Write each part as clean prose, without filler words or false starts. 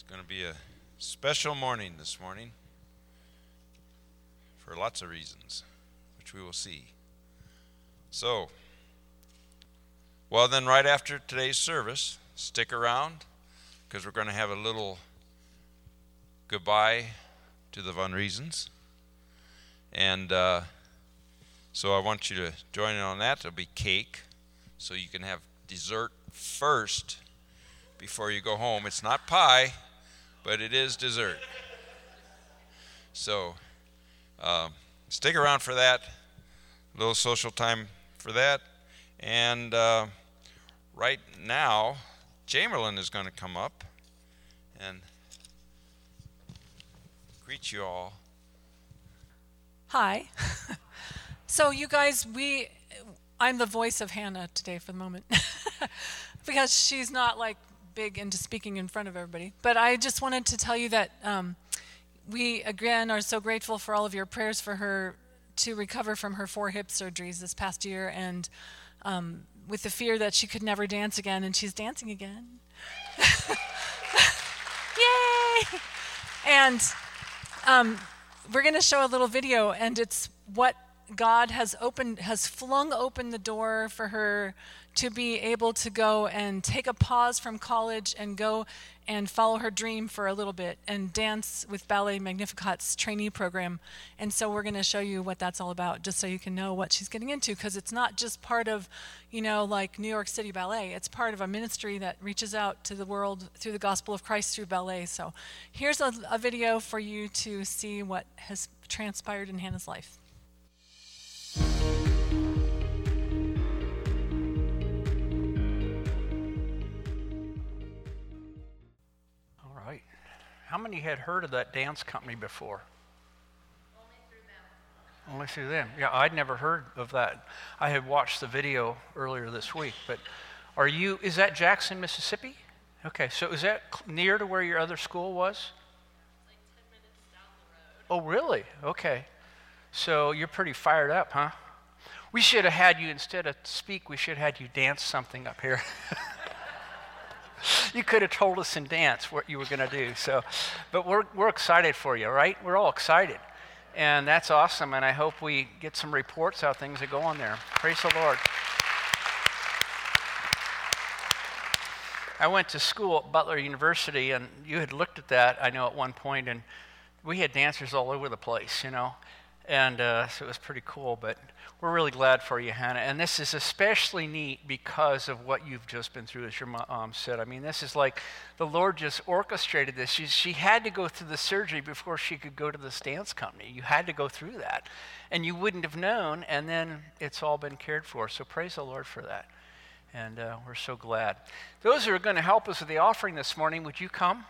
It's going to be a special morning this morning for lots of reasons, which we will see. So, well then right after today's service, stick around because we're going to have a little goodbye to the Von Reasons. And so I want you to join in on that. There'll be cake, so you can have dessert first before you go home. It's not pie, but it is dessert. So stick around for that, a little social time for that. And right now, Chamberlain is going to come up and greet you all. Hi. So you guys, I'm the voice of Hannah today for the moment because she's not like big into speaking in front of everybody. But I just wanted to tell you that we again are so grateful for all of your prayers for her to recover from her 4 hip surgeries this past year, and with the fear that she could never dance again, and she's dancing again. Yay! And we're going to show a little video, and it's what God has flung open the door for her to be able to go and take a pause from college and go and follow her dream for a little bit and dance with Ballet Magnificat's trainee program. And so we're going to show you what that's all about, just so you can know what she's getting into, because it's not just part of, like New York City Ballet. It's part of a ministry that reaches out to the world through the gospel of Christ through ballet. So here's a video for you to see what has transpired in Hannah's life. How many had heard of that dance company before? Only through them. Yeah, I'd never heard of that. I had watched the video earlier this week, but is that Jackson, Mississippi? Okay, so is that near to where your other school was? Like 10 minutes down the road. Oh, really? Okay. So you're pretty fired up, huh? We should have had you, instead of speak, we should have had you dance something up here. You could have told us in dance what you were going to do. But we're excited for you, right? We're all excited. And that's awesome. And I hope we get some reports how things are going there. Praise the Lord. I went to school at Butler University, and you had looked at that, I know, at one point, and we had dancers all over the place, And so it was pretty cool, but we're really glad for you, Hannah. And this is especially neat because of what you've just been through, as your mom said. I mean, this is like the Lord just orchestrated this. She had to go through the surgery before she could go to this dance company. You had to go through that. And you wouldn't have known, and then it's all been cared for. So praise the Lord for that. And we're so glad. Those who are going to help us with the offering this morning, would you come?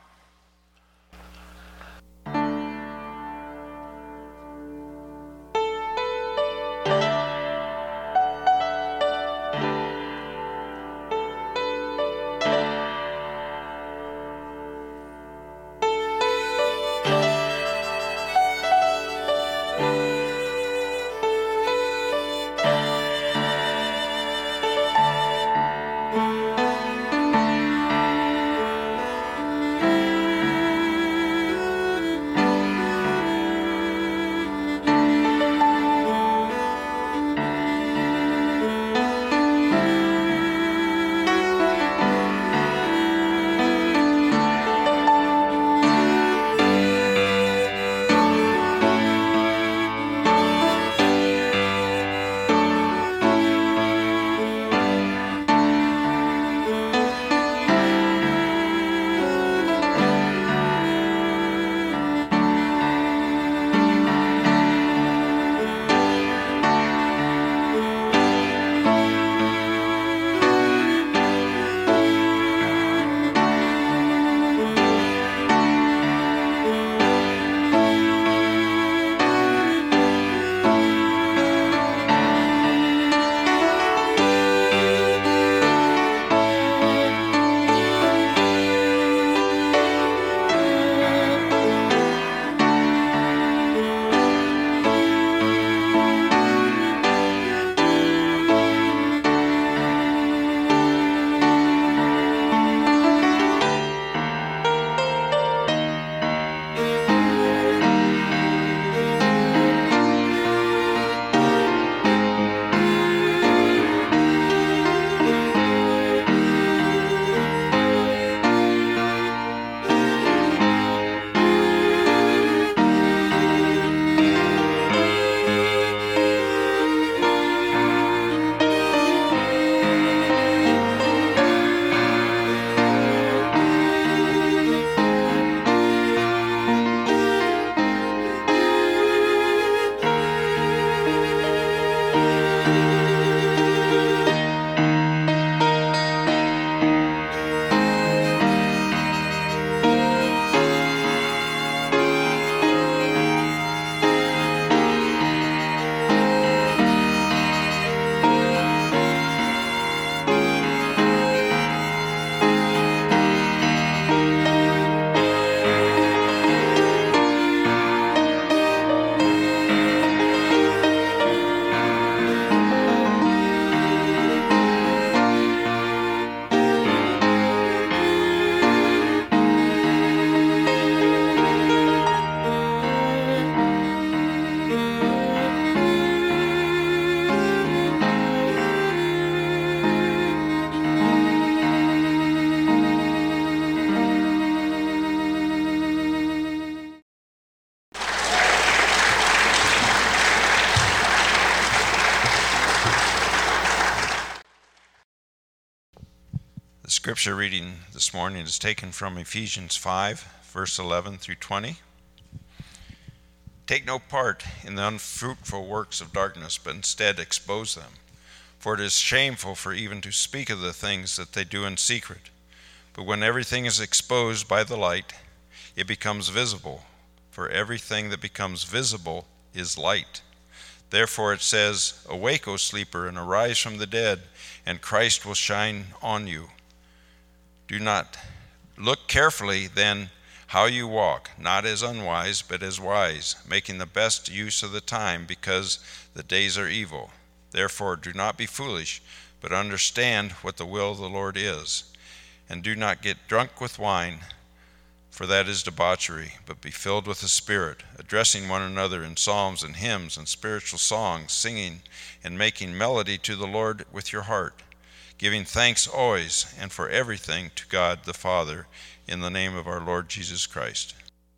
Scripture reading this morning is taken from Ephesians 5, verse 11 through 20. Take no part in the unfruitful works of darkness, but instead expose them. For it is shameful for even to speak of the things that they do in secret. But when everything is exposed by the light, it becomes visible. For everything that becomes visible is light. Therefore it says, Awake, O sleeper, and arise from the dead, and Christ will shine on you. Do not look carefully then how you walk, not as unwise, but as wise, making the best use of the time, because the days are evil. Therefore do not be foolish, but understand what the will of the Lord is. And do not get drunk with wine, for that is debauchery, but be filled with the Spirit, addressing one another in psalms and hymns and spiritual songs, singing and making melody to the Lord with your heart, giving thanks always and for everything to God the Father, in the name of our Lord Jesus Christ.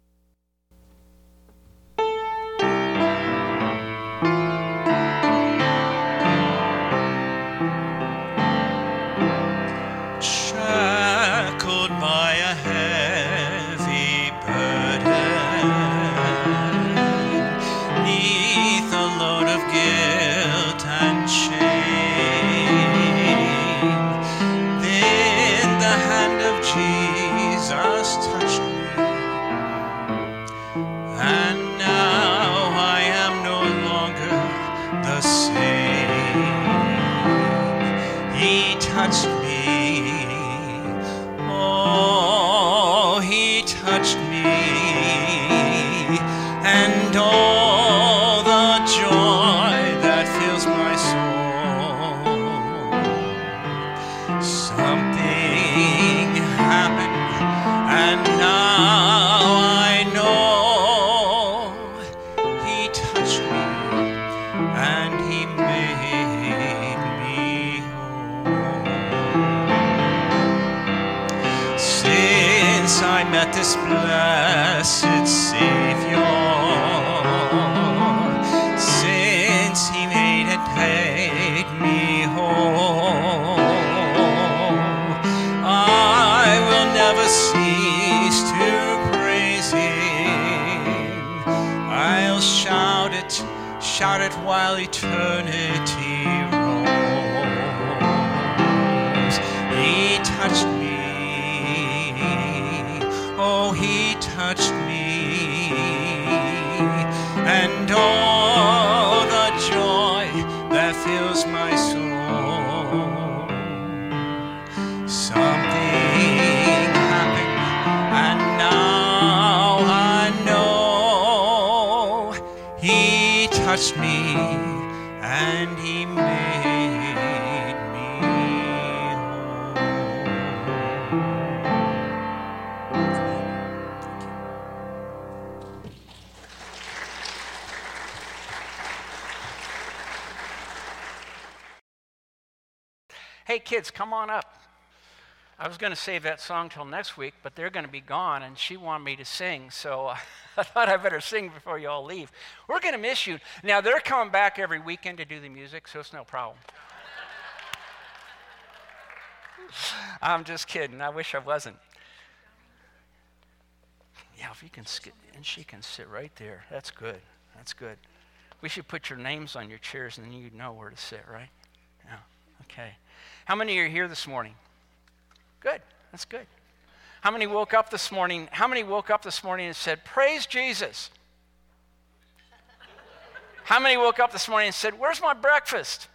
Shackled by a heavy burden, 'neath a load of guilt and shame, then the hand of Jesus touched me, and now I am no longer the same. He touched me. Oh, he touched me, and all the joy that fills my soul. Something happened, and now I know he touched me, and he made me whole. Since I met this blessed Savior, since he made me whole, I will never cease to praise him. I'll shout it while eternity rolls. He touched me. Oh, he touched me, and all the joy that fills my soul. Something happened, and now I know he touched me, and he made me whole. Hey, kids, come on up. I was going to save that song till next week, but they're going to be gone, and she wanted me to sing, so I thought I better sing before you all leave. We're going to miss you. Now, they're coming back every weekend to do the music, so it's no problem. I'm just kidding. I wish I wasn't. Yeah, if you can skip, and she can sit right there. That's good. That's good. We should put your names on your chairs, and then you'd know where to sit, right? Yeah. Okay. How many are here this morning? Good. That's good. How many woke up this morning? How many woke up this morning and said, "Praise Jesus"? How many woke up this morning and said, "Where's my breakfast?"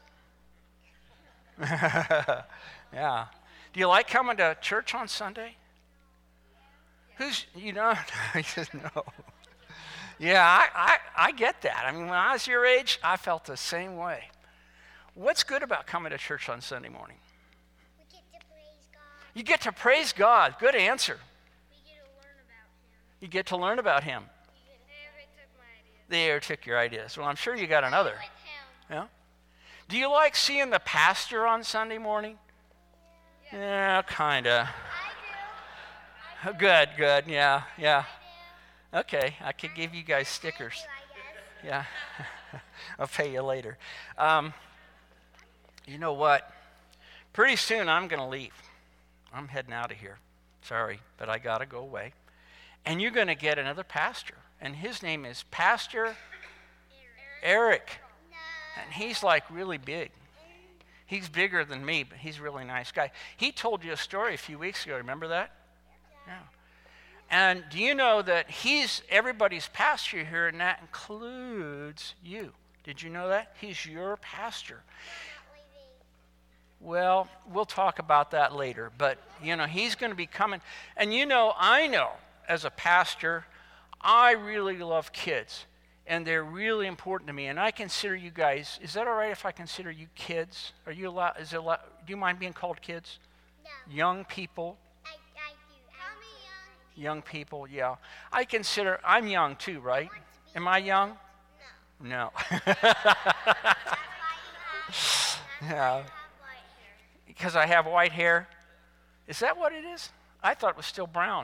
Yeah. Do you like coming to church on Sunday? Who's, you know, I just know. Yeah, I get that. I mean, when I was your age, I felt the same way. What's good about coming to church on Sunday morning? We get to praise God. You get to praise God. Good answer. We get to learn about Him. You get to learn about Him. They took my ideas. They ever took your ideas. Well, I'm sure you got another. With Him. Yeah. Do you like seeing the pastor on Sunday morning? Yeah, kind of. I do. Good. Yeah. I do. Okay, I could give you guys stickers. I guess. Yeah. I'll pay you later. You know what? Pretty soon I'm going to leave. I'm heading out of here. Sorry, but I got to go away. And you're going to get another pastor. And his name is Pastor Eric. And he's like really big. He's bigger than me, but he's a really nice guy. He told you a story a few weeks ago. Remember that? Yeah. And do you know that he's everybody's pastor here, and that includes you? Did you know that? He's your pastor. Well, we'll talk about that later. But, he's going to be coming. And I know as a pastor, I really love kids. And they're really important to me. And I consider you guys, is that all right if I consider you kids? Are you allowed, do you mind being called kids? No. Young people? I do. Call me Young people, yeah. I'm young too, right? Am I young? No. No. That's why you Yeah. have white hair. Because I have white hair? Is that what it is? I thought it was still brown.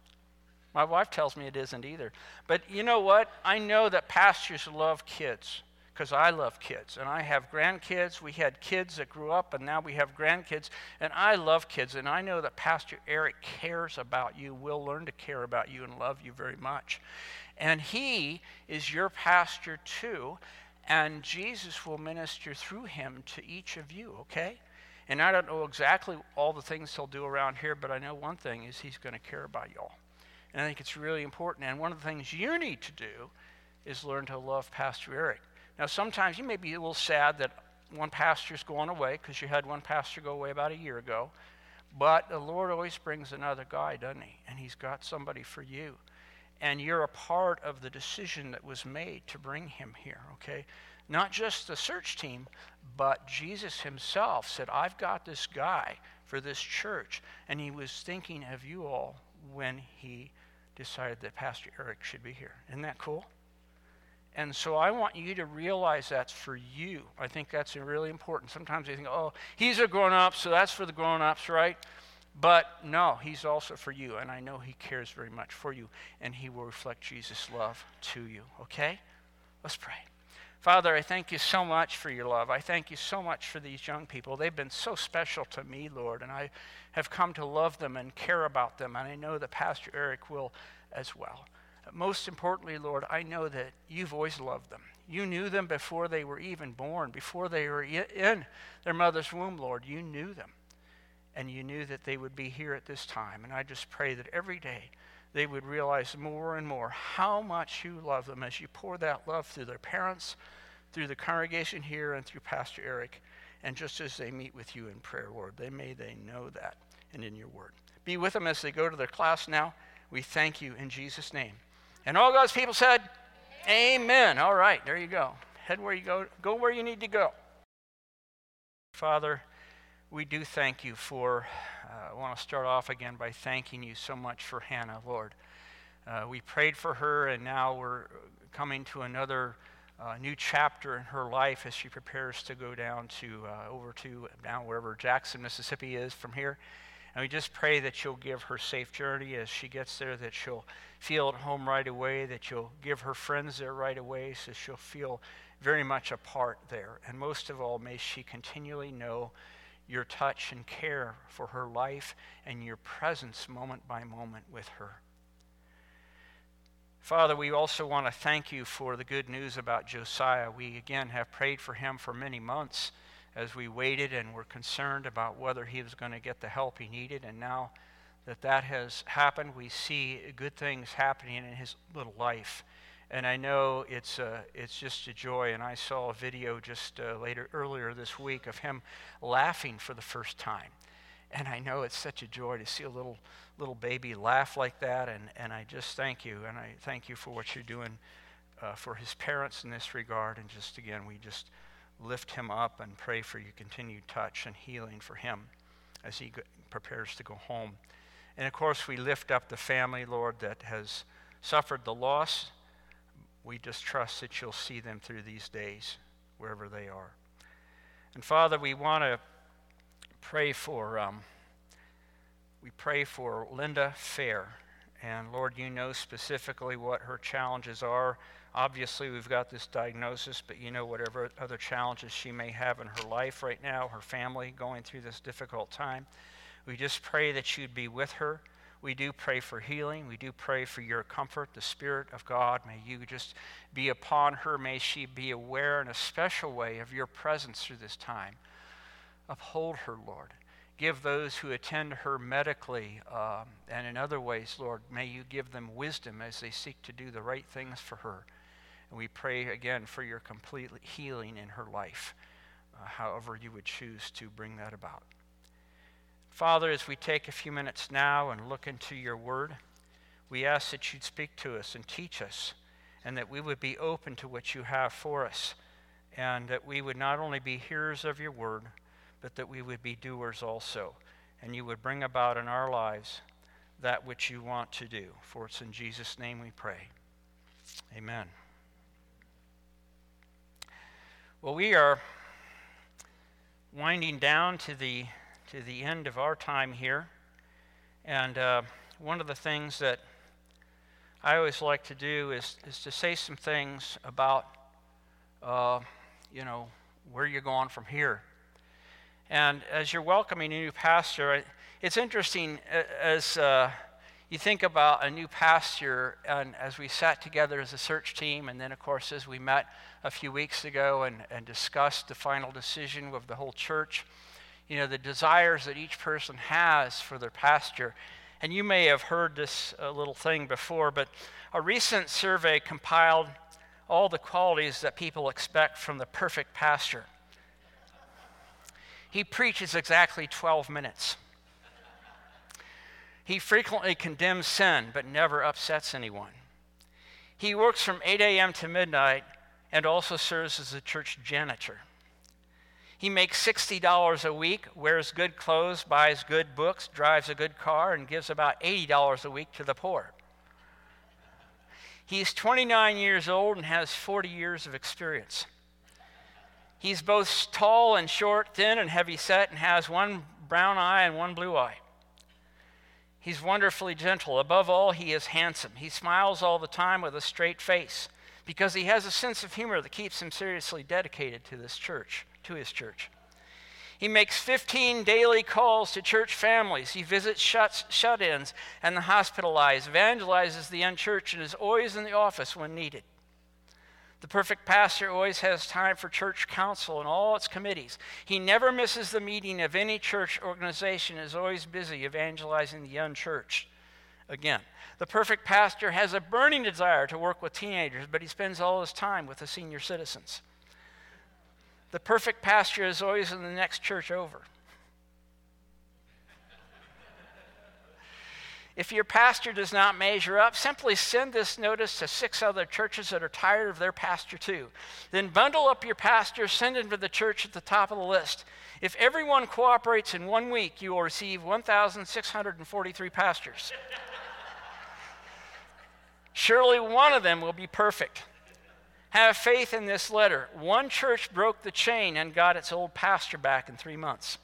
My wife tells me it isn't either. But you know what? I know that pastors love kids because I love kids. And I have grandkids. We had kids that grew up, and now we have grandkids. And I love kids. And I know that Pastor Eric cares about you, will learn to care about you and love you very much. And he is your pastor too. And Jesus will minister through him to each of you, okay? And I don't know exactly all the things he'll do around here, but I know one thing is he's going to care about y'all. And I think it's really important. And one of the things you need to do is learn to love Pastor Eric. Now, sometimes you may be a little sad that one pastor's going away because you had one pastor go away about a year ago. But the Lord always brings another guy, doesn't he? And he's got somebody for you. And you're a part of the decision that was made to bring him here, okay? Not just the search team, but Jesus himself said, I've got this guy for this church. And he was thinking of you all when he decided that Pastor Eric should be here. Isn't that cool? And so I want you to realize that's for you. I think that's really important. Sometimes they think, oh, he's a grown-up, so that's for the grown-ups, right? But no, he's also for you, and I know he cares very much for you, and he will reflect Jesus' love to you, okay? Let's pray. Father, I thank you so much for your love. I thank you so much for these young people. They've been so special to me, Lord, and I have come to love them and care about them, and I know that Pastor Eric will as well. Most importantly, Lord, I know that you've always loved them. You knew them before they were even born, before they were in their mother's womb, Lord. You knew them, and you knew that they would be here at this time, and I just pray that every day they would realize more and more how much you love them as you pour that love through their parents, through the congregation here, and through Pastor Eric. And just as they meet with you in prayer, Lord, may they know that and in your word. Be with them as they go to their class now. We thank you in Jesus' name. And all God's people said, Amen. All right, there you go. Head where you go. Go where you need to go. Father, we do thank you for, I want to start off again by thanking you so much for Hannah, Lord. We prayed for her, and now we're coming to another new chapter in her life as she prepares to go down to, over to down wherever Jackson, Mississippi is from here. And we just pray that you'll give her safe journey as she gets there, that she'll feel at home right away, that you'll give her friends there right away, so she'll feel very much a part there. And most of all, may she continually know your touch and care for her life and your presence moment by moment with her. Father, we also want to thank you for the good news about Josiah. We again have prayed for him for many months as we waited and were concerned about whether he was going to get the help he needed. And now that has happened, we see good things happening in his little life. And I know it's just a joy. And I saw a video just earlier this week of him laughing for the first time. And I know it's such a joy to see a little baby laugh like that. And I just thank you. And I thank you for what you're doing for his parents in this regard. And just again, we just lift him up and pray for your continued touch and healing for him as he prepares to go home. And of course, we lift up the family, Lord, that has suffered the loss. We just trust that you'll see them through these days, wherever they are. And Father, we want to pray for Linda Fair. And Lord, you know specifically what her challenges are. Obviously, we've got this diagnosis, but you know whatever other challenges she may have in her life right now, her family going through this difficult time. We just pray that you'd be with her. We do pray for healing. We do pray for your comfort, the Spirit of God. May you just be upon her. May she be aware in a special way of your presence through this time. Uphold her, Lord. Give those who attend her medically and in other ways, Lord, may you give them wisdom as they seek to do the right things for her. And we pray again for your complete healing in her life, however you would choose to bring that about. Father, as we take a few minutes now and look into your word, we ask that you'd speak to us and teach us, and that we would be open to what you have for us, and that we would not only be hearers of your word, but that we would be doers also, and you would bring about in our lives that which you want to do. For it's in Jesus' name we pray. Amen. Well, we are winding down to the end of our time here, and one of the things that I always like to do is to say some things about where you're going from here. And as you're welcoming a new pastor, it's interesting as you think about a new pastor, and as we sat together as a search team, and then of course as we met a few weeks ago and discussed the final decision of the whole church, the desires that each person has for their pastor. And you may have heard this little thing before, but a recent survey compiled all the qualities that people expect from the perfect pastor. He preaches exactly 12 minutes. He frequently condemns sin, but never upsets anyone. He works from 8 a.m. to midnight and also serves as a church janitor. He makes $60 a week, wears good clothes, buys good books, drives a good car, and gives about $80 a week to the poor. He's 29 years old and has 40 years of experience. He's both tall and short, thin and heavy set, and has one brown eye and one blue eye. He's wonderfully gentle. Above all, he is handsome. He smiles all the time with a straight face because he has a sense of humor that keeps him seriously dedicated to his church. He makes 15 daily calls to church families. He visits shut-ins and the hospitalized, evangelizes the unchurched, and is always in the office when needed. The perfect pastor always has time for church council and all its committees. He never misses the meeting of any church organization, is always busy evangelizing the unchurched. Again, the perfect pastor has a burning desire to work with teenagers, but he spends all his time with the senior citizens. The perfect pastor is always in the next church over. If your pastor does not measure up, simply send this notice to 6 other churches that are tired of their pastor too. Then bundle up your pastor, send him to the church at the top of the list. If everyone cooperates in 1 week, you will receive 1,643 pastors. Surely one of them will be perfect. Have faith in this letter. One church broke the chain and got its old pastor back in 3 months.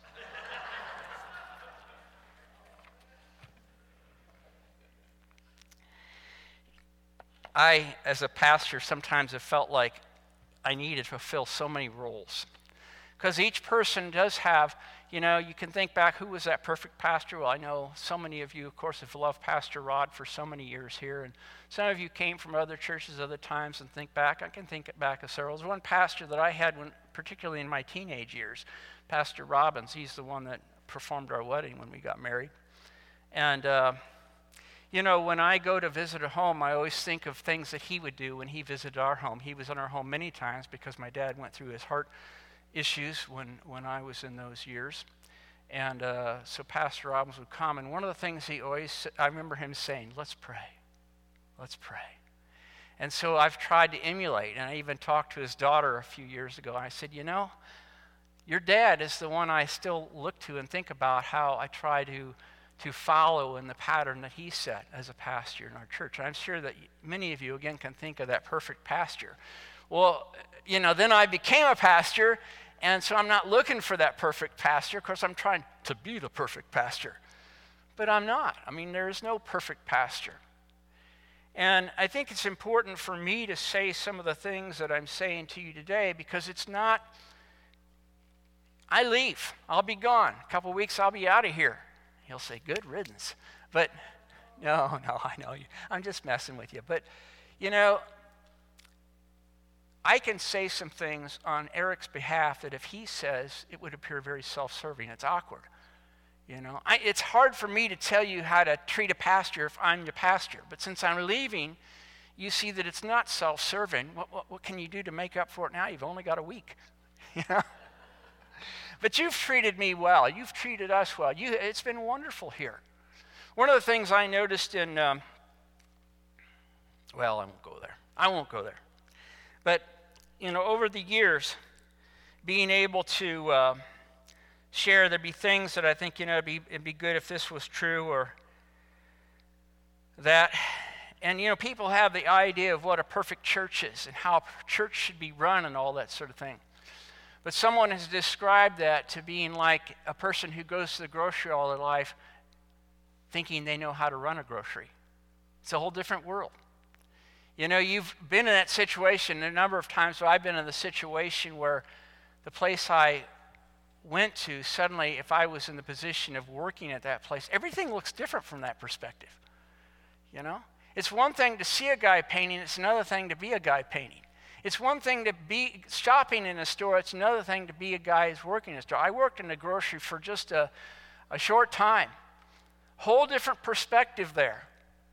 I, as a pastor, sometimes have felt like I needed to fulfill so many roles. Because each person does have, you can think back, who was that perfect pastor? Well, I know so many of you, of course, have loved Pastor Rod for so many years here. And some of you came from other churches other times and think back. I can think back of several. There was one pastor that I had, particularly in my teenage years, Pastor Robbins. He's the one that performed our wedding when we got married. And when I go to visit a home, I always think of things that he would do when he visited our home. He was in our home many times because my dad went through his heart issues when I was in those years. And so Pastor Robbins would come, and one of the things I remember him saying, let's pray. And so I've tried to emulate, and I even talked to his daughter a few years ago, and I said, your dad is the one I still look to and think about how I try to follow in the pattern that he set as a pastor in our church. And I'm sure that many of you, again, can think of that perfect pastor. Well, then I became a pastor, and so I'm not looking for that perfect pastor. Of course, I'm trying to be the perfect pastor. But I'm not. There is no perfect pastor. And I think it's important for me to say some of the things that I'm saying to you today, because it's not, I leave. I'll be gone. A couple of weeks, I'll be out of here. He'll say, good riddance. But no, I know you. I'm just messing with you. But, I can say some things on Eric's behalf that if he says, it would appear very self-serving. It's awkward. It's hard for me to tell you how to treat a pastor if I'm the pastor. But since I'm leaving, you see that it's not self-serving. What can you do to make up for it now? You've only got a week. But you've treated me well. You've treated us well. It's been wonderful here. One of the things I noticed in, I won't go there. But, over the years, being able to share, there'd be things that I think, it'd be good if this was true or that. And, people have the idea of what a perfect church is and how a church should be run and all that sort of thing. But someone has described that to being like a person who goes to the grocery all their life thinking they know how to run a grocery. It's a whole different world. You've been in that situation a number of times. So I've been in the situation where the place I went to, suddenly, if I was in the position of working at that place, everything looks different from that perspective. It's one thing to see a guy painting. It's another thing to be a guy painting. It's one thing to be shopping in a store. It's another thing to be a guy who's working in a store. I worked in a grocery for just a short time. Whole different perspective there,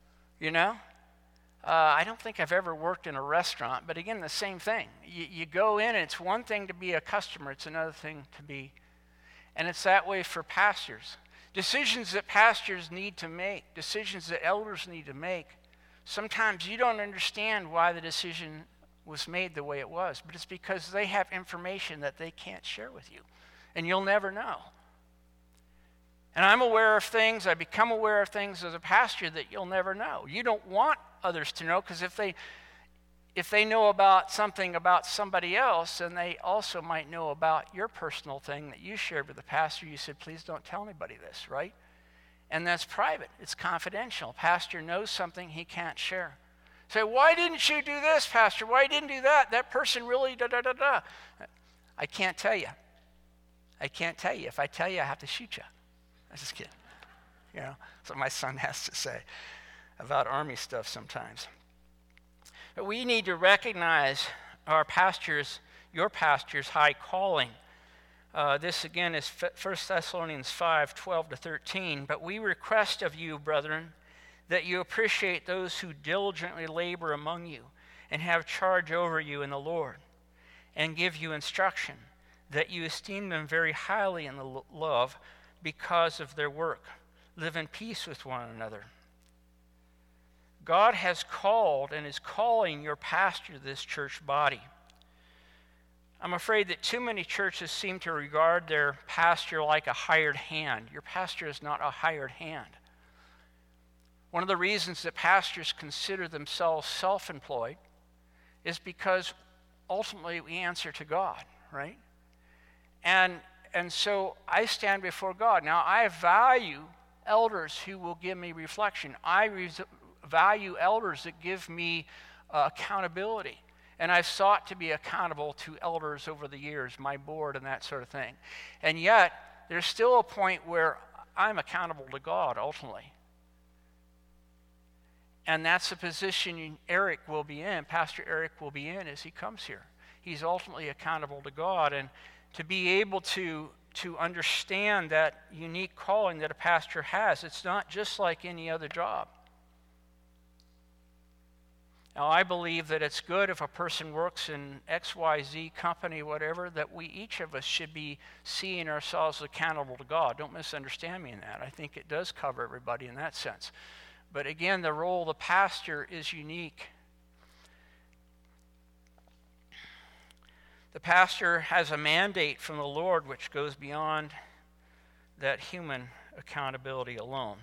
I don't think I've ever worked in a restaurant, but again, the same thing. You go in, and it's one thing to be a customer. It's another thing to be, and it's that way for pastors. Decisions that pastors need to make, decisions that elders need to make, sometimes you don't understand why the decision was made the way it was, but it's because they have information that they can't share with you, and you'll never know. And I'm aware of things, I become aware of things as a pastor that you'll never know. You don't want others to know, because if they know about something about somebody else, then they also might know about your personal thing that you shared with the pastor. You said, please don't tell anybody this, right? And that's private. It's confidential. Pastor knows something he can't share. Say, why didn't you do this, pastor? Why didn't you do that? That person really da-da-da-da. I can't tell you. I can't tell you. If I tell you, I have to shoot you. I'm just kidding. That's what my son has to say about Army stuff sometimes. But we need to recognize our pastors, your pastor's high calling. This again is 1 Thessalonians 5:12-13. But we request of you, brethren, that you appreciate those who diligently labor among you and have charge over you in the Lord and give you instruction, that you esteem them very highly in the love because of their work. Live in peace with one another. God has called and is calling your pastor to this church body. I'm afraid that too many churches seem to regard their pastor like a hired hand. Your pastor is not a hired hand. One of the reasons that pastors consider themselves self-employed is because ultimately we answer to God, right? And so I stand before God. Now, I value elders who will give me reflection. I value elders that give me accountability. And I've sought to be accountable to elders over the years, my board and that sort of thing. And yet, there's still a point where I'm accountable to God ultimately. And that's the position Eric will be in, Pastor Eric will be in as he comes here. He's ultimately accountable to God. And to be able to understand that unique calling that a pastor has, it's not just like any other job. Now, I believe that it's good if a person works in XYZ company, whatever, that we, each of us, should be seeing ourselves accountable to God. Don't misunderstand me in that. I think it does cover everybody in that sense. But again, the role of the pastor is unique. The pastor has a mandate from the Lord which goes beyond that human accountability alone.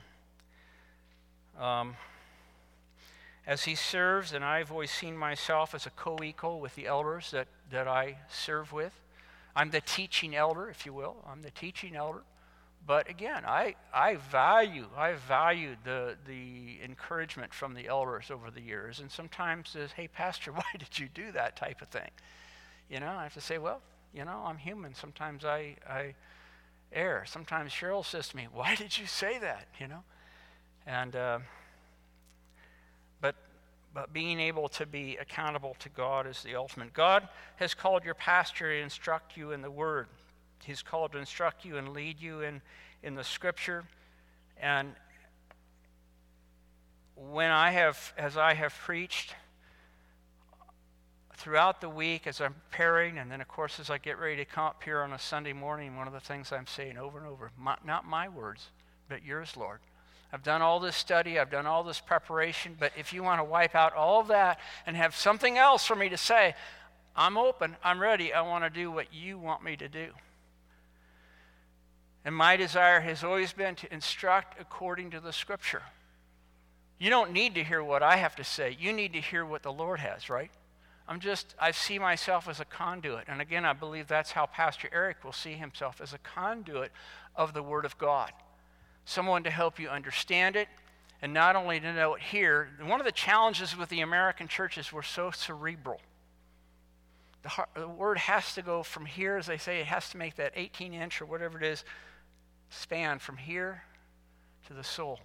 As he serves, and I've always seen myself as a co-equal with the elders that I serve with. I'm the teaching elder, if you will. I'm the teaching elder. But again, I valued the encouragement from the elders over the years. And sometimes says, hey, pastor, why did you do that type of thing? I have to say, well, I'm human. Sometimes air. Sometimes Cheryl says to me, "Why did you say that?" You know, and but being able to be accountable to God is the ultimate. God has called your pastor to instruct you in the Word. He's called to instruct you and lead you in the Scripture. And as I have preached throughout the week, as I'm preparing, and then of course as I get ready to come up here on a Sunday morning, one of the things I'm saying over and over, not my words, but yours, Lord. I've done all this study, I've done all this preparation, but if you want to wipe out all of that and have something else for me to say, I'm open, I'm ready, I want to do what you want me to do. And my desire has always been to instruct according to the Scripture. You don't need to hear what I have to say. You need to hear what the Lord has, right? I see myself as a conduit. And again, I believe that's how Pastor Eric will see himself, as a conduit of the Word of God. Someone to help you understand it, and not only to know it here. One of the challenges with the American church is we're so cerebral. The Word has to go from here, as they say, it has to make that 18-inch or whatever it is, span from here to the soul.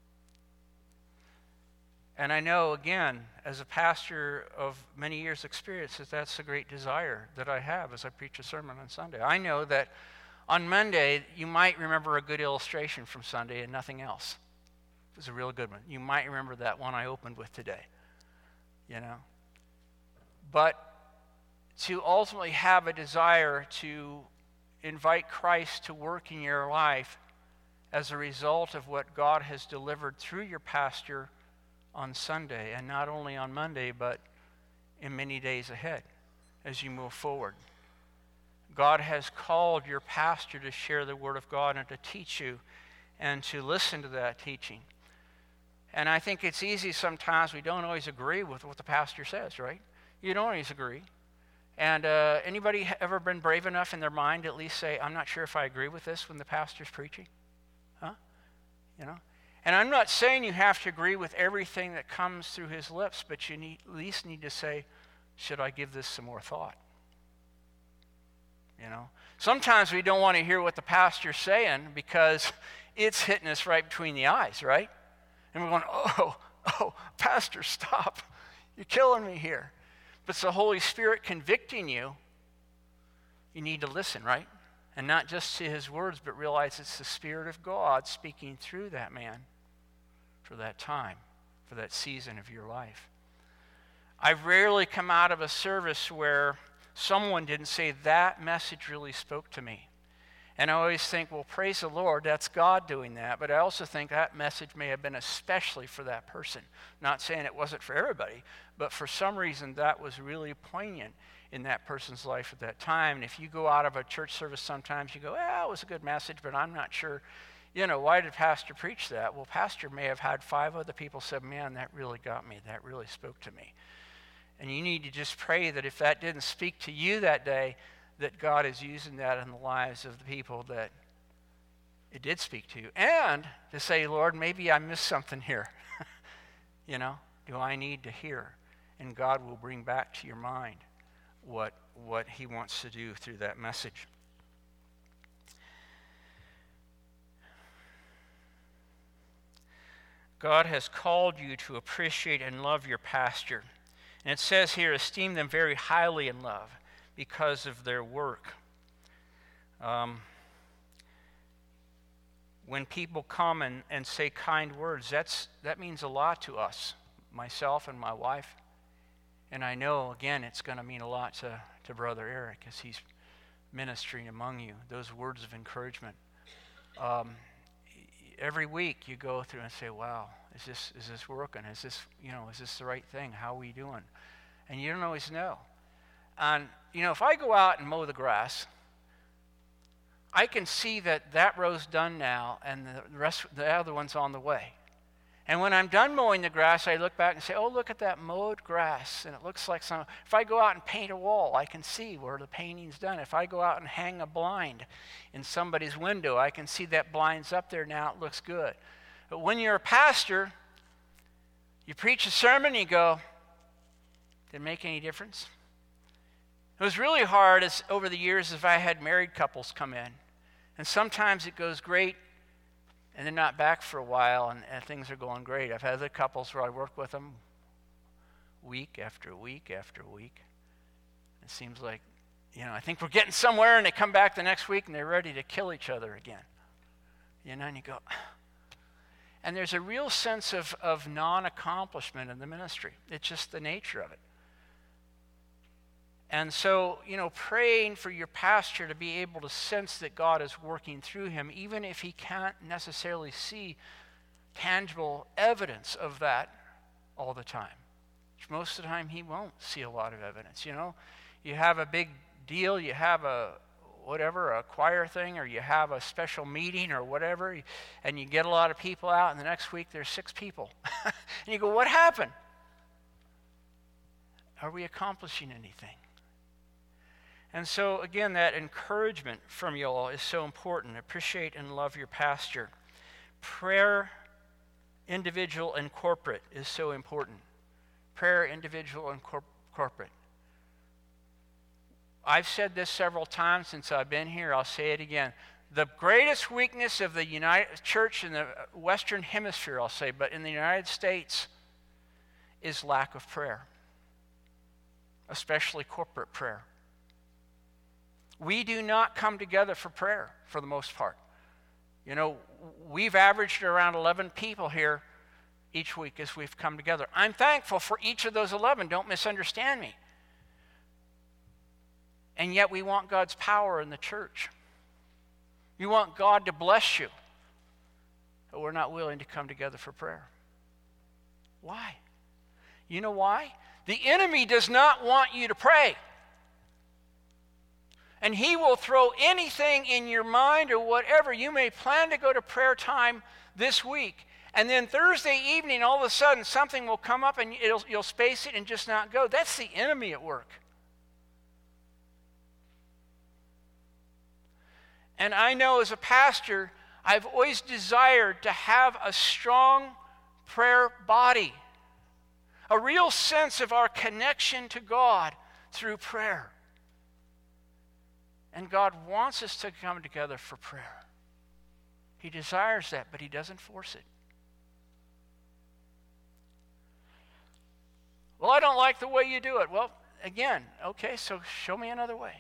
And I know, again, as a pastor of many years' experience, that's a great desire that I have as I preach a sermon on Sunday. I know that on Monday, you might remember a good illustration from Sunday and nothing else. It was a real good one. You might remember that one I opened with today, you know. But to ultimately have a desire to invite Christ to work in your life as a result of what God has delivered through your pastor on Sunday, and not only on Monday, but in many days ahead as you move forward. God has called your pastor to share the Word of God and to teach you and to listen to that teaching. And I think it's easy sometimes, we don't always agree with what the pastor says, right? You don't always agree. And anybody ever been brave enough in their mind to at least say, I'm not sure if I agree with this when the pastor's preaching? Huh? You know? And I'm not saying you have to agree with everything that comes through his lips, but you at least need to say, should I give this some more thought? You know, sometimes we don't want to hear what the pastor's saying because it's hitting us right between the eyes, right? And we're going, oh, pastor, stop. You're killing me here. But it's the Holy Spirit convicting you. You need to listen, right? And not just to his words, but realize it's the Spirit of God speaking through that man for that time, for that season of your life. I've rarely come out of a service where someone didn't say, that message really spoke to me. And I always think, well, praise the Lord, that's God doing that. But I also think that message may have been especially for that person. Not saying it wasn't for everybody, but for some reason that was really poignant in that person's life at that time. And if you go out of a church service sometimes, you go, it was a good message, but I'm not sure, why did pastor preach that? Well, pastor may have had 5 other people say, man, that really got me. That really spoke to me. And you need to just pray that if that didn't speak to you that day, that God is using that in the lives of the people that it did speak to. And to say, Lord, maybe I missed something here. Do I need to hear? And God will bring back to your mind what he wants to do through that message. God has called you to appreciate and love your pastor. And it says here, esteem them very highly in love because of their work. When people come and say kind words, that means a lot to us, myself and my wife. And I know, again, it's going to mean a lot to Brother Eric as he's ministering among you, those words of encouragement. Every week you go through and say, wow, is this working? Is this the right thing? How are we doing? And you don't always know. And, if I go out and mow the grass, I can see that row's done now and the other one's on the way. And when I'm done mowing the grass, I look back and say, oh, look at that mowed grass. And it looks like if I go out and paint a wall, I can see where the painting's done. If I go out and hang a blind in somebody's window, I can see that blind's up there now, it looks good. But when you're a pastor, you preach a sermon, you go, did it make any difference? It was really hard over the years if I had married couples come in. And sometimes it goes great, and they're not back for a while, and things are going great. I've had other couples where I work with them week after week after week. It seems like, I think we're getting somewhere, and they come back the next week, and they're ready to kill each other again. And you go, and there's a real sense of non-accomplishment in the ministry. It's just the nature of it. And so, praying for your pastor to be able to sense that God is working through him, even if he can't necessarily see tangible evidence of that all the time. Which most of the time he won't see a lot of evidence. You have a big deal, you have a choir thing, or you have a special meeting or whatever, and you get a lot of people out, and the next week there's 6 people. And you go, what happened? Are we accomplishing anything? And so, again, that encouragement from you all is so important. Appreciate and love your pastor. Prayer, individual and corporate, is so important. Prayer, individual and corporate. I've said this several times since I've been here. I'll say it again. The greatest weakness of the United Church in the Western Hemisphere, I'll say, but in the United States, is lack of prayer, especially corporate prayer. We do not come together for prayer for the most part. We've averaged around 11 people here each week as we've come together. I'm thankful for each of those 11. Don't misunderstand me. And yet we want God's power in the church. You want God to bless you. But we're not willing to come together for prayer. Why? You know why? The enemy does not want you to pray. And he will throw anything in your mind or whatever. You may plan to go to prayer time this week. And then Thursday evening, all of a sudden, something will come up and you'll space it and just not go. That's the enemy at work. And I know as a pastor, I've always desired to have a strong prayer body. A real sense of our connection to God through prayer. And God wants us to come together for prayer. He desires that, but he doesn't force it. Well, I don't like the way you do it. Well, again, okay, so show me another way.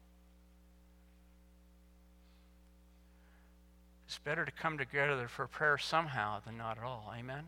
It's better to come together for prayer somehow than not at all. Amen?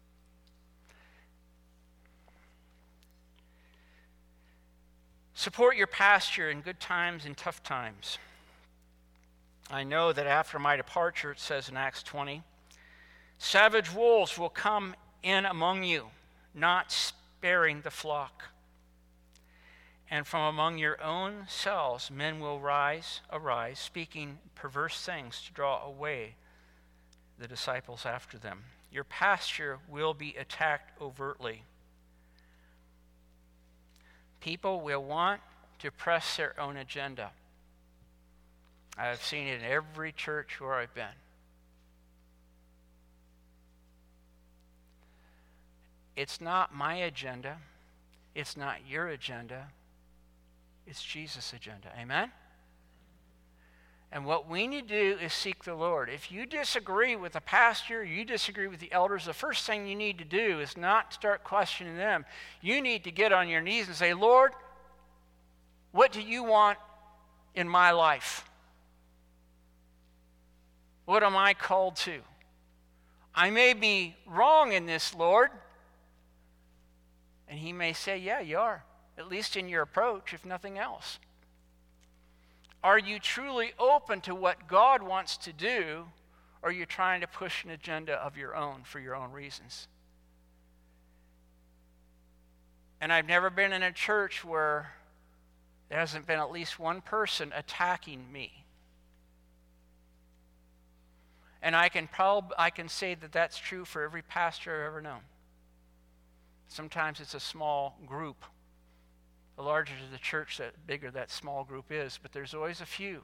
Support your pastor in good times and tough times. I know that after my departure, it says in Acts 20, savage wolves will come in among you, not sparing the flock. And from among your own selves men will arise, speaking perverse things to draw away the disciples after them. Your pastor will be attacked overtly. People will want to press their own agenda. I've seen it in every church where I've been. It's not my agenda. It's not your agenda. It's Jesus' agenda. Amen? And what we need to do is seek the Lord. If you disagree with the pastor, you disagree with the elders, the first thing you need to do is not start questioning them. You need to get on your knees and say, Lord, what do you want in my life? What am I called to? I may be wrong in this, Lord. And he may say, yeah, you are, at least in your approach, if nothing else. Are you truly open to what God wants to do, or are you trying to push an agenda of your own for your own reasons? And I've never been in a church where there hasn't been at least one person attacking me. And I can say that that's true for every pastor I've ever known. Sometimes it's a small group. The larger the church, the bigger that small group is, but there's always a few.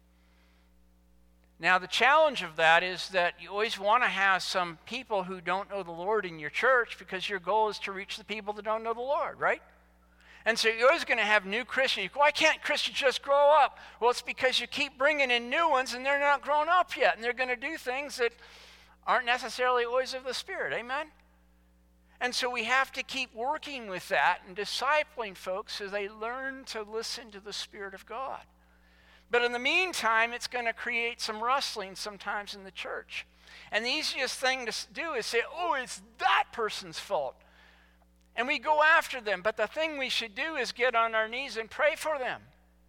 Now, the challenge of that is that you always want to have some people who don't know the Lord in your church because your goal is to reach the people that don't know the Lord, right? And so you're always going to have new Christians. Why can't Christians just grow up? Well, it's because you keep bringing in new ones and they're not grown up yet. And they're going to do things that aren't necessarily always of the Spirit. Amen? And so we have to keep working with that and discipling folks so they learn to listen to the Spirit of God. But in the meantime, it's going to create some rustling sometimes in the church. And the easiest thing to do is say, oh, it's that person's fault. And we go after them. But the thing we should do is get on our knees and pray for them.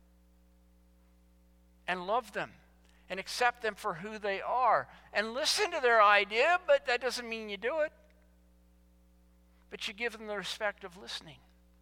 And love them. And accept them for who they are. And listen to their idea, but that doesn't mean you do it. But you give them the respect of listening.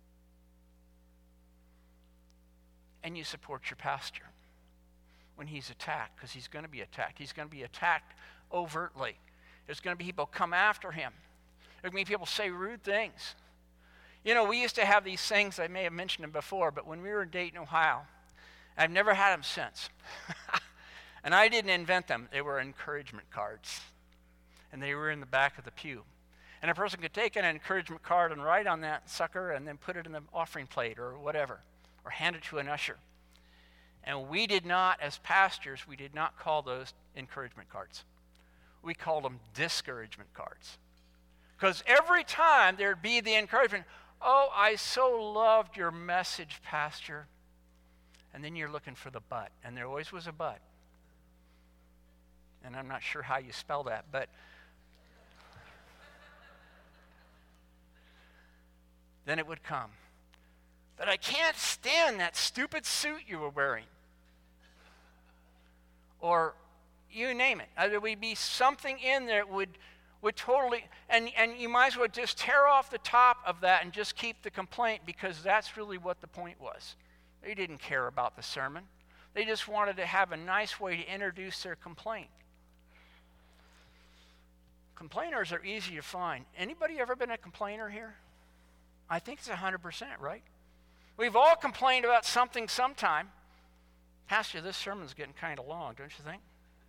And you support your pastor when he's attacked, because he's going to be attacked. He's going to be attacked overtly. There's going to be people come after him. There's going to be people say rude things. You know, we used to have these things, I may have mentioned them before, but when we were in Dayton, Ohio, I've never had them since. And I didn't invent them. They were encouragement cards. And they were in the back of the pew. And a person could take an encouragement card and write on that sucker and then put it in the offering plate or whatever, or hand it to an usher. And we did not, as pastors, we did not call those encouragement cards. We called them discouragement cards. Because every time there'd be the encouragement, oh, I so loved your message, Pastor. And then you're looking for the but. And there always was a but. And I'm not sure how you spell that, but then it would come. But I can't stand that stupid suit you were wearing. Or you name it. There would be something in there that would totally, and you might as well just tear off the top of that and just keep the complaint, because that's really what the point was. They didn't care about the sermon. They just wanted to have a nice way to introduce their complaint. Complainers are easy to find. Anybody ever been a complainer here? I think it's 100%, right? We've all complained about something sometime. Pastor, this sermon's getting kind of long, don't you think?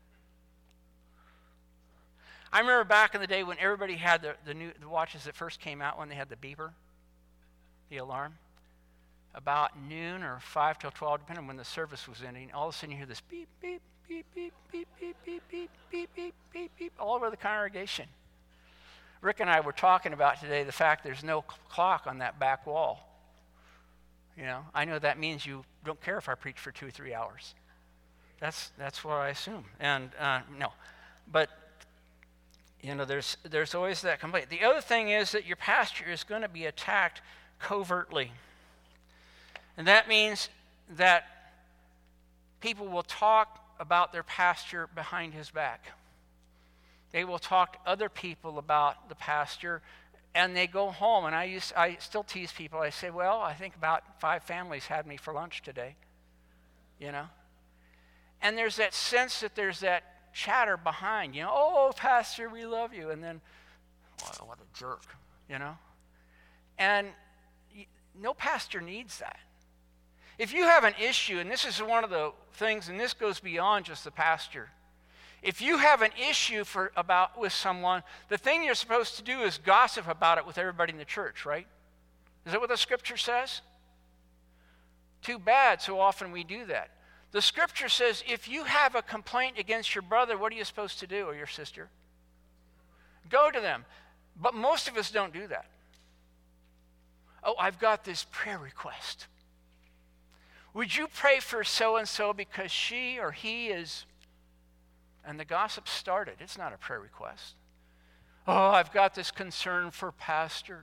I remember back in the day when everybody had the watches that first came out, when they had the beeper, the alarm. About noon or 5 till 12, depending on when the service was ending, all of a sudden you hear this beep, beep, beep, beep, beep, beep, beep, beep, beep, beep, beep, beep, all over the congregation. Rick and I were talking about today the fact there's no clock on that back wall. You know, I know that means you don't care if I preach for 2 or 3 hours. That's what I assume. And no, but you know, there's always that complaint. The other thing is that your pastor is going to be attacked covertly, and that means that people will talk about their pastor behind his back. They will talk to other people about the pastor, and they go home. And I still tease people. I say, well, I think about 5 families had me for lunch today, you know. And there's that sense that there's that chatter behind, you know, oh, pastor, we love you. And then, oh, what a jerk, you know. And no pastor needs that. If you have an issue, and this is one of the things, and this goes beyond just the pastor. If you have an issue with someone, the thing you're supposed to do is gossip about it with everybody in the church, right? Is that what the scripture says? Too bad so often we do that. The scripture says if you have a complaint against your brother, what are you supposed to do, or your sister? Go to them. But most of us don't do that. Oh, I've got this prayer request. Would you pray for so-and-so because she or he is... And the gossip started. It's not a prayer request. Oh, I've got this concern for pastor.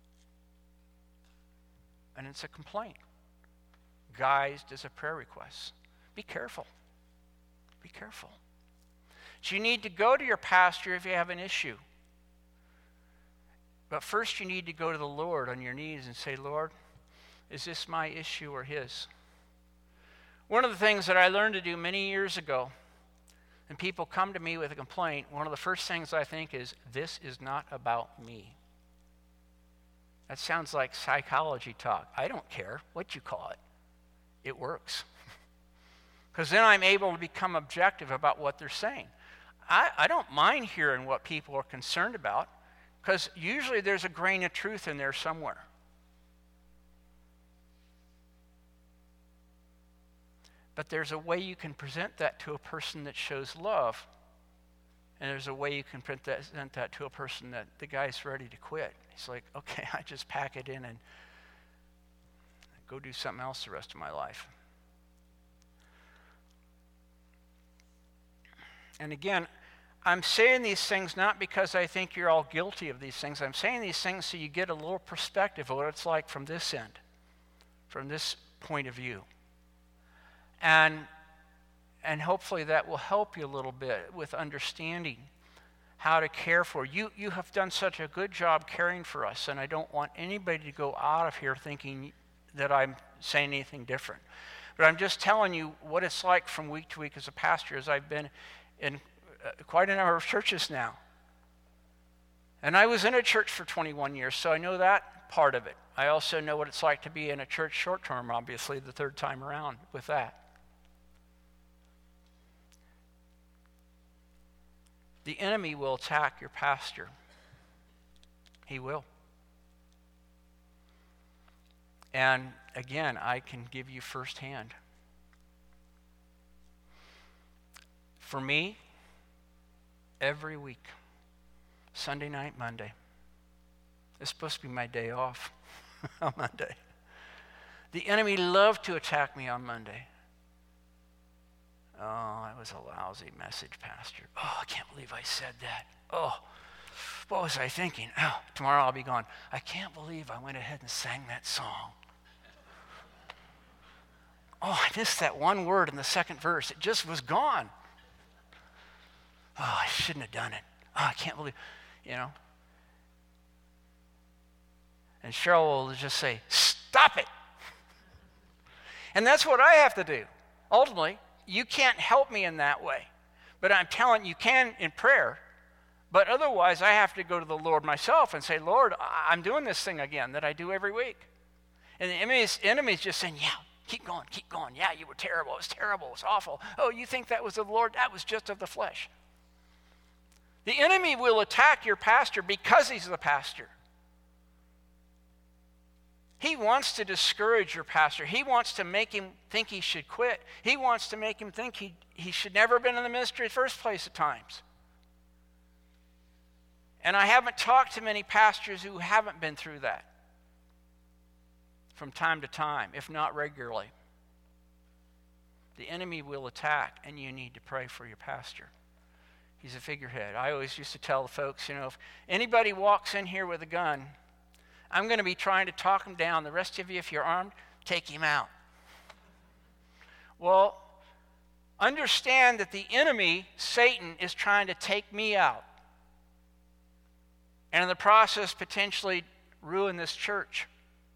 And it's a complaint, guised as a prayer request. Be careful. Be careful. So you need to go to your pastor if you have an issue. But first you need to go to the Lord on your knees and say, Lord, is this my issue or his? One of the things that I learned to do many years ago, and people come to me with a complaint, one of the first things I think is, this is not about me. That sounds like psychology talk. I don't care what you call it. It works. Because then I'm able to become objective about what they're saying. I don't mind hearing what people are concerned about, because usually there's a grain of truth in there somewhere. But there's a way you can present that to a person that shows love. And there's a way you can present that to a person that the guy's ready to quit. He's like, okay, I just pack it in and go do something else the rest of my life. And again, I'm saying these things not because I think you're all guilty of these things. I'm saying these things so you get a little perspective of what it's like from this end, from this point of view. And hopefully that will help you a little bit with understanding how to care for you. You have done such a good job caring for us, and I don't want anybody to go out of here thinking that I'm saying anything different. But I'm just telling you what it's like from week to week as a pastor, as I've been in quite a number of churches now. And I was in a church for 21 years, so I know that part of it. I also know what it's like to be in a church short term, obviously, the third time around with that. The enemy will attack your pastor. He will. And again, I can give you firsthand. For me, every week, Sunday night, Monday, it's supposed to be my day off on Monday. The enemy loved to attack me on Monday. Oh, that was a lousy message, Pastor. Oh, I can't believe I said that. Oh, what was I thinking? Oh, tomorrow I'll be gone. I can't believe I went ahead and sang that song. Oh, I missed that one word in the second verse. It just was gone. Oh, I shouldn't have done it. Oh, I can't believe, And Cheryl will just say, stop it. And that's what I have to do. Ultimately, you can't help me in that way. But I'm telling you can in prayer. But otherwise, I have to go to the Lord myself and say, Lord, I'm doing this thing again that I do every week. And the enemy's just saying, yeah, keep going, keep going. Yeah, you were terrible. It was terrible. It was awful. Oh, you think that was of the Lord? That was just of the flesh. The enemy will attack your pastor because he's the pastor. He wants to discourage your pastor. He wants to make him think he should quit. He wants to make him think he should never have been in the ministry in the first place at times. And I haven't talked to many pastors who haven't been through that from time to time, if not regularly. The enemy will attack, and you need to pray for your pastor. He's a figurehead. I always used to tell the folks, if anybody walks in here with a gun, I'm going to be trying to talk him down. The rest of you, if you're armed, take him out. Well, understand that the enemy, Satan, is trying to take me out. And in the process, potentially ruin this church.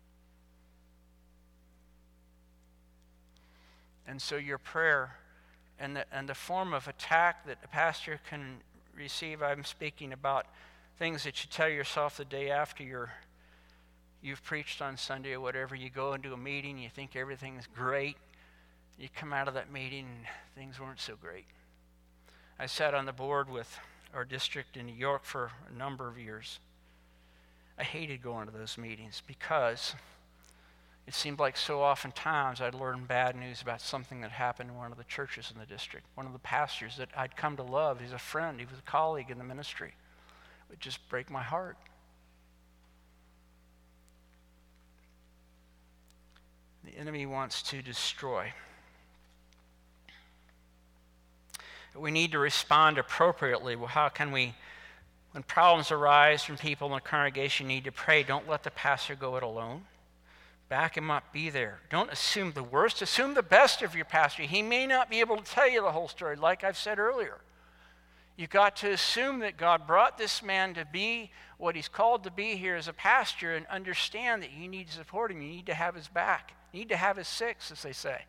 And so your prayer and the form of attack that a pastor can receive, I'm speaking about things that you tell yourself the day after you've preached on Sunday or whatever. You go into a meeting, you think everything's great. You come out of that meeting and things weren't so great. I sat on the board with our district in New York for a number of years. I hated going to those meetings because it seemed like so often times I'd learn bad news about something that happened in one of the churches in the district. One of the pastors that I'd come to love, he's a friend, he was a colleague in the ministry. It would just break my heart. The enemy wants to destroy. We need to respond appropriately. Well, how can we, when problems arise from people in the congregation, need to pray. Don't let the pastor go it alone. Back him up, be there. Don't assume the worst, assume the best of your pastor. He may not be able to tell you the whole story, like I've said earlier. You've got to assume that God brought this man to be what he's called to be here as a pastor, and understand that you need to support him. You need to have his back. You need to have his six, as they say.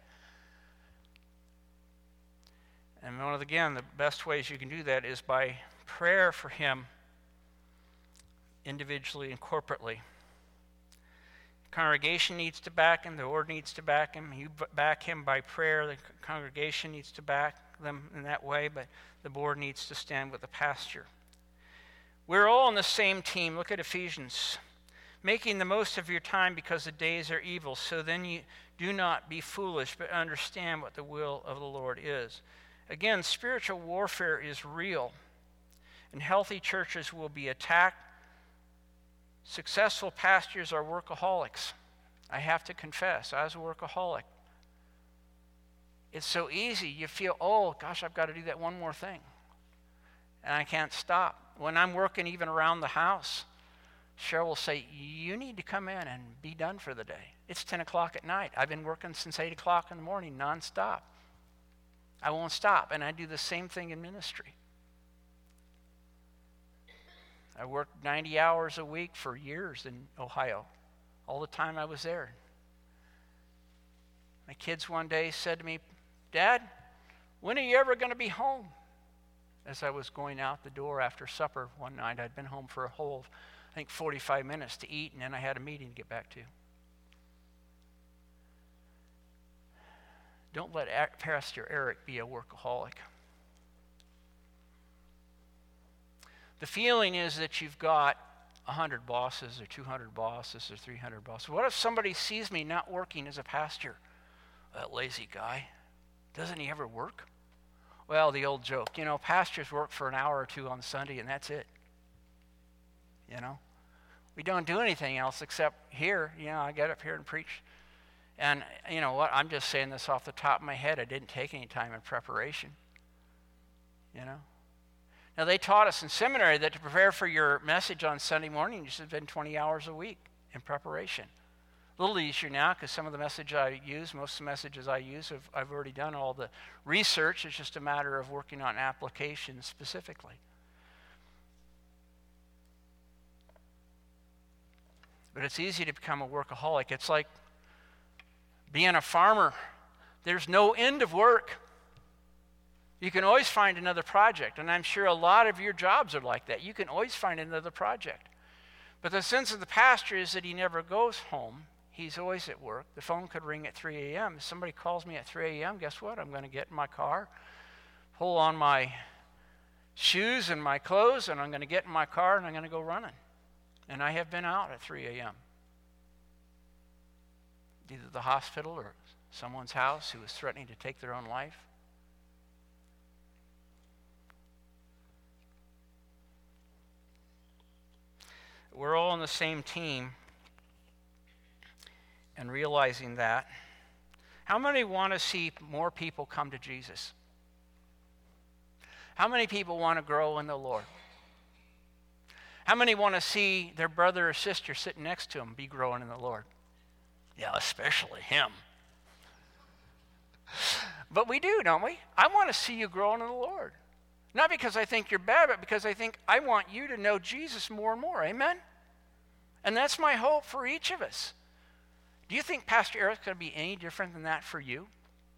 And the best ways you can do that is by prayer for him individually and corporately. The congregation needs to back him. The Lord needs to back him. You back him by prayer. The congregation needs to back them in that way, but the board needs to stand with the pastor. We're all on the same team. Look at Ephesians. making the most of your time because the days are evil. So then you do not be foolish, but understand what the will of the Lord is. Again, spiritual warfare is real, and healthy churches will be attacked. Successful pastors are workaholics. I have to confess, I was a workaholic. It's so easy. You feel, oh, gosh, I've got to do that one more thing. And I can't stop. When I'm working even around the house, Cheryl will say, you need to come in and be done for the day. It's 10 o'clock at night. I've been working since 8 o'clock in the morning, nonstop. I won't stop. And I do the same thing in ministry. I worked 90 hours a week for years in Ohio, all the time I was there. My kids one day said to me, Dad, when are you ever going to be home? As I was going out the door after supper one night, I'd been home for a whole, I think, 45 minutes to eat, and then I had a meeting to get back to. Don't let Pastor Eric be a workaholic. The feeling is that you've got 100 bosses or 200 bosses or 300 bosses. What if somebody sees me not working as a pastor? That lazy guy, doesn't he ever work? Well, the old joke, pastors work for an hour or two on Sunday and that's it. We don't do anything else except here. I get up here and preach. And you know what? I'm just saying this off the top of my head. I didn't take any time in preparation. Now, they taught us in seminary that to prepare for your message on Sunday morning, you should spend 20 hours a week in preparation. A little easier now because some of the message I use, most of the messages I use, I've already done all the research. It's just a matter of working on applications specifically. But it's easy to become a workaholic. It's like being a farmer. There's no end of work. You can always find another project, and I'm sure a lot of your jobs are like that. You can always find another project. But the sense of the pastor is that he never goes home. He's always at work. The phone could ring at 3 a.m. If somebody calls me at 3 a.m., guess what? I'm going to get in my car, pull on my shoes and my clothes, and I'm going to get in my car, and I'm going to go running. And I have been out at 3 a.m. Either the hospital or someone's house who is threatening to take their own life. We're all on the same team, and realizing that. How many want to see more people come to Jesus? How many people want to grow in the Lord? How many want to see their brother or sister sitting next to them be growing in the Lord? Yeah, especially him. But we do, don't we? I want to see you growing in the Lord. Not because I think you're bad, but because I think I want you to know Jesus more and more. Amen? And that's my hope for each of us. Do you think Pastor Eric's going to be any different than that for you?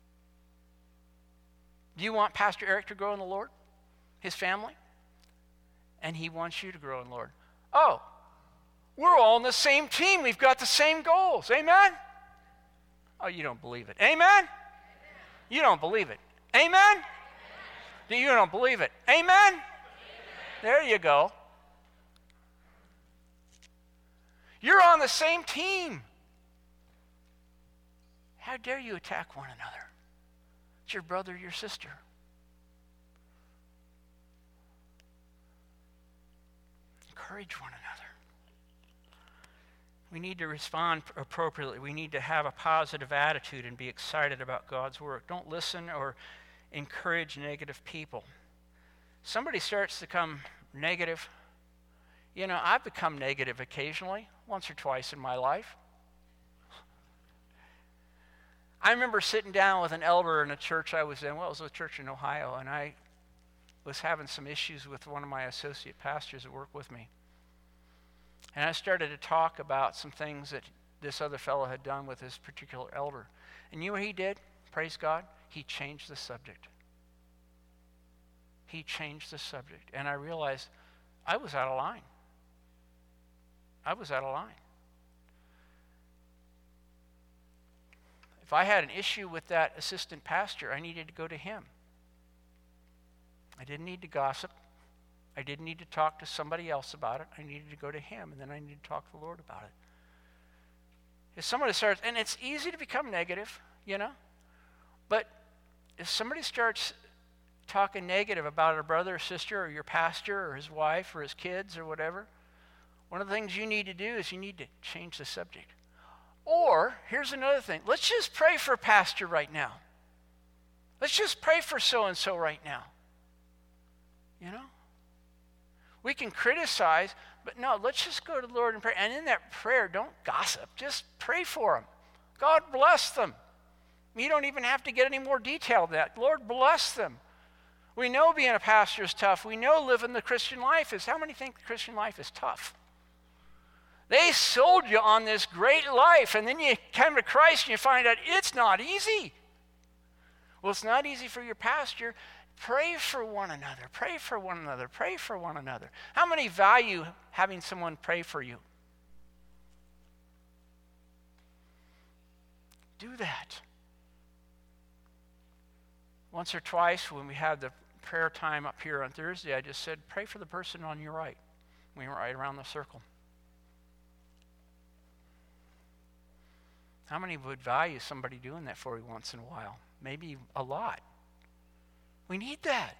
Do you want Pastor Eric to grow in the Lord? His family? And he wants you to grow in the Lord. Oh, we're all on the same team. We've got the same goals. Amen? Oh, you don't believe it. Amen? You don't believe it. Amen? You don't believe it. Amen? There you go. You're on the same team. How dare you attack one another? It's your brother, your sister. Encourage one another. We need to respond appropriately. We need to have a positive attitude and be excited about God's work. Don't listen or encourage negative people. Somebody starts to become negative. I've become negative occasionally, once or twice in my life. I remember sitting down with an elder in a church I was in. Well, it was a church in Ohio, and I was having some issues with one of my associate pastors that worked with me. And I started to talk about some things that this other fellow had done with this particular elder. And you know what he did? Praise God. He changed the subject. He changed the subject. And I realized I was out of line. I was out of line. If I had an issue with that assistant pastor, I needed to go to him. I didn't need to gossip. I didn't need to talk to somebody else about it. I needed to go to him, and then I needed to talk to the Lord about it. If somebody starts, and it's easy to become negative, but if somebody starts talking negative about a brother or sister or your pastor or his wife or his kids or whatever, one of the things you need to do is you need to change the subject. Or, here's another thing. Let's just pray for pastor right now. Let's just pray for so-and-so right now. We can criticize, but no, let's just go to the Lord and pray. And in that prayer, don't gossip. Just pray for them. God bless them. You don't even have to get any more detail than that. Lord, bless them. We know being a pastor is tough. We know living the Christian life is. How many think the Christian life is tough? They sold you on this great life, and then you come to Christ and you find out it's not easy. Well, it's not easy for your pastor. Pray for one another. Pray for one another. Pray for one another. How many value having someone pray for you? Do that. Once or twice when we had the prayer time up here on Thursday, I just said, pray for the person on your right. We went right around the circle. How many would value somebody doing that for you once in a while? Maybe a lot. We need that.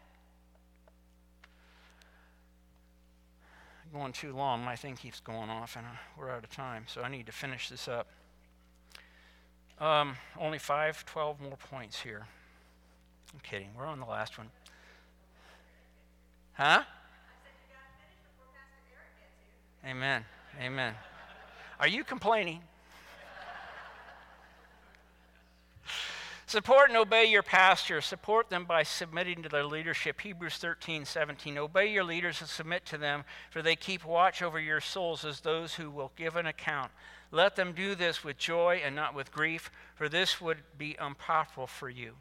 Going too long, my thing keeps going off, and we're out of time, so I need to finish this up. Only 12 more points here. I'm kidding. We're on the last one. Huh? Amen. Amen. Are you complaining? Support and obey your pastors. Support them by submitting to their leadership. Hebrews 13:17. Obey your leaders and submit to them, for they keep watch over your souls as those who will give an account. Let them do this with joy and not with grief, for this would be unprofitable for you.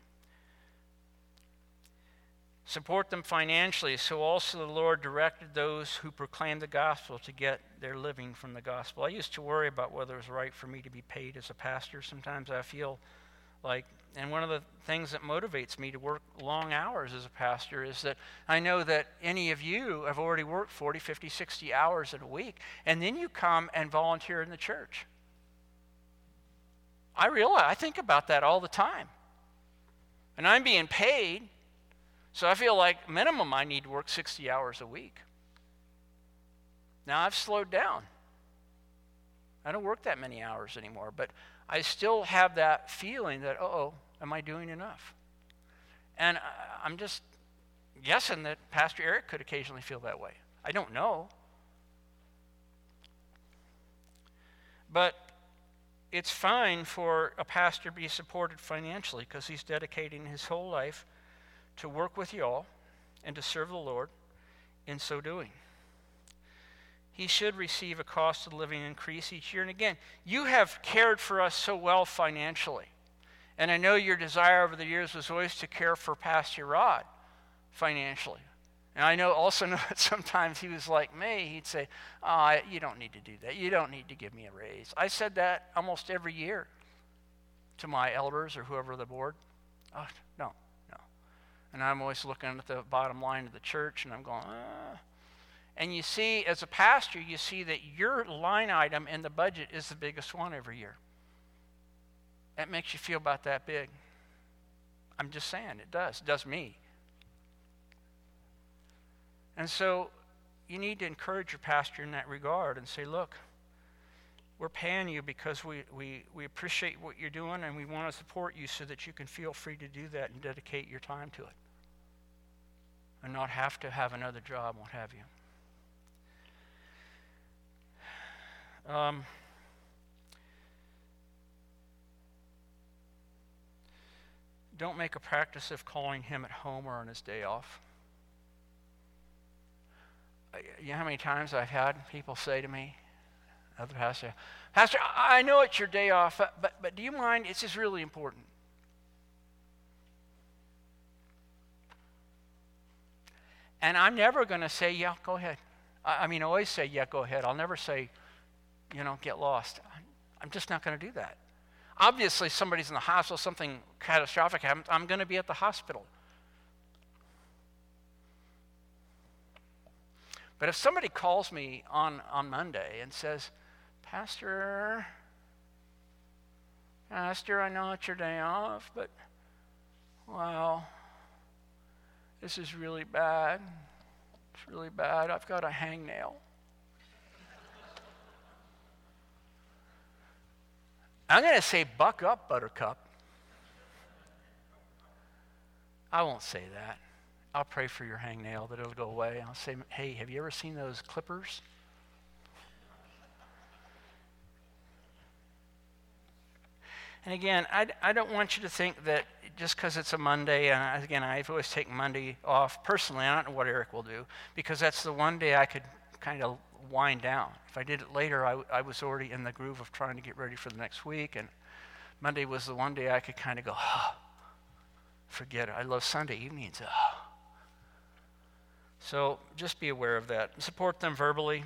Support them financially, so also the Lord directed those who proclaim the gospel to get their living from the gospel. I used to worry about whether it was right for me to be paid as a pastor. Sometimes I feel like, and one of the things that motivates me to work long hours as a pastor is that I know that any of you have already worked 40, 50, 60 hours in a week, and then you come and volunteer in the church. I think about that all the time. And I'm being paid, so I feel like minimum I need to work 60 hours a week. Now I've slowed down. I don't work that many hours anymore, but I still have that feeling that, am I doing enough? And I'm just guessing that Pastor Eric could occasionally feel that way. I don't know. But it's fine for a pastor to be supported financially because he's dedicating his whole life to work with y'all and to serve the Lord in so doing. He should receive a cost of living increase each year. And again, you have cared for us so well financially. And I know your desire over the years was always to care for Pastor Rod financially. And I also know that sometimes he was like me. He'd say, you don't need to do that. You don't need to give me a raise. I said that almost every year to my elders or whoever the board. Oh, no. And I'm always looking at the bottom line of the church, and I'm going, And you see, as a pastor, you see that your line item in the budget is the biggest one every year. That makes you feel about that big. I'm just saying, it does. It does me. And so you need to encourage your pastor in that regard and say, look, we're paying you because we appreciate what you're doing, and we want to support you so that you can feel free to do that and dedicate your time to it and not have to have another job, what have you. Don't make a practice of calling him at home or on his day off. You know how many times I've had people say to me, other pastor, I know it's your day off, but do you mind? It's just really important. And I'm never going to say, yeah, go ahead. I always say, yeah, go ahead. I'll never say, get lost. I'm just not going to do that. Obviously, somebody's in the hospital, something catastrophic happens, I'm going to be at the hospital. But if somebody calls me on Monday and says, Pastor, I know it's your day off, but wow, this is really bad. It's really bad. I've got a hangnail. I'm going to say, buck up, Buttercup. I won't say that. I'll pray for your hangnail that it'll go away. I'll say, hey, have you ever seen those clippers? And again, I don't want you to think that just because it's a Monday, and again, I've always taken Monday off. Personally, I don't know what Eric will do, because that's the one day I could kind of wind down. If I did it later, I was already in the groove of trying to get ready for the next week, and Monday was the one day I could kind of go, forget it. I love Sunday evenings. So just be aware of that. Support them verbally,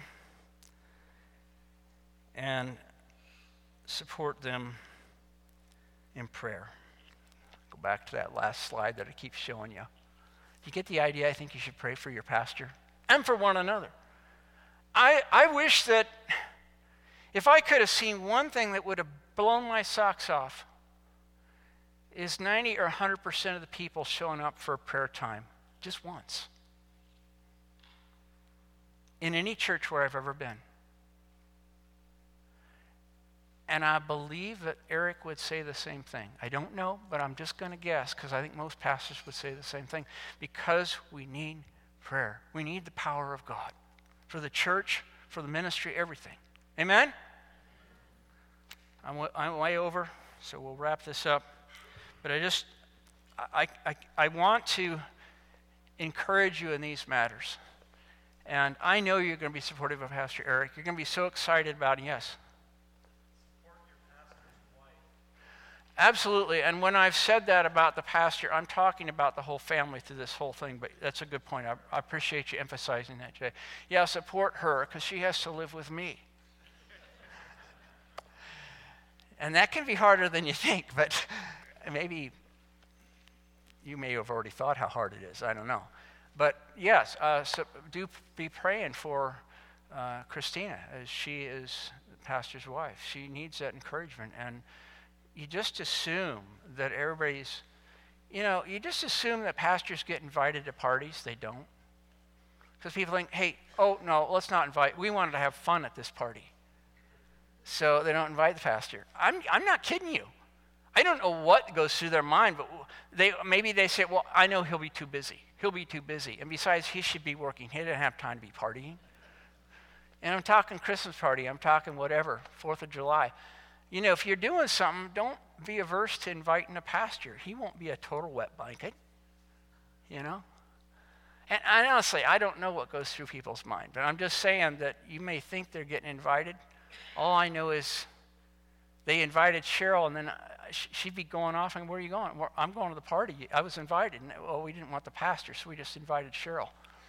and support them in prayer. Go back to that last slide that I keep showing you. You get the idea? I think you should pray for your pastor and for one another. I wish that if I could have seen one thing that would have blown my socks off, is 90 or 100% of the people showing up for prayer time just once in any church where I've ever been. And I believe that Eric would say the same thing. I don't know, but I'm just going to guess, because I think most pastors would say the same thing. Because we need prayer. We need the power of God for the church, for the ministry, everything. Amen? I'm way over, so we'll wrap this up. But I want to encourage you in these matters. And I know you're going to be supportive of Pastor Eric. You're going to be so excited about him. Yes? Absolutely. And when I've said that about the pastor, I'm talking about the whole family through this whole thing. But that's a good point. I appreciate you emphasizing that, Jay. Yeah, support her, because she has to live with me. And that can be harder than you think, but maybe you may have already thought how hard it is. I don't know. But yes, so do be praying for Christina, as she is the pastor's wife. She needs that encouragement. And you just assume that everybody's, you just assume that pastors get invited to parties. They don't. Because people think, hey, oh, no, let's not invite. We wanted to have fun at this party. So they don't invite the pastor. I'm not kidding you. I don't know what goes through their mind, but maybe they say, well, I know he'll be too busy. He'll be too busy. And besides, he should be working. He didn't have time to be partying. And I'm talking Christmas party. I'm talking whatever, 4th of July. If you're doing something, don't be averse to inviting a pastor. He won't be a total wet blanket, And honestly, I don't know what goes through people's mind, but I'm just saying that you may think they're getting invited. All I know is they invited Cheryl, and then she'd be going off, and where are you going? Well, I'm going to the party. I was invited. And, we didn't want the pastor, so we just invited Cheryl.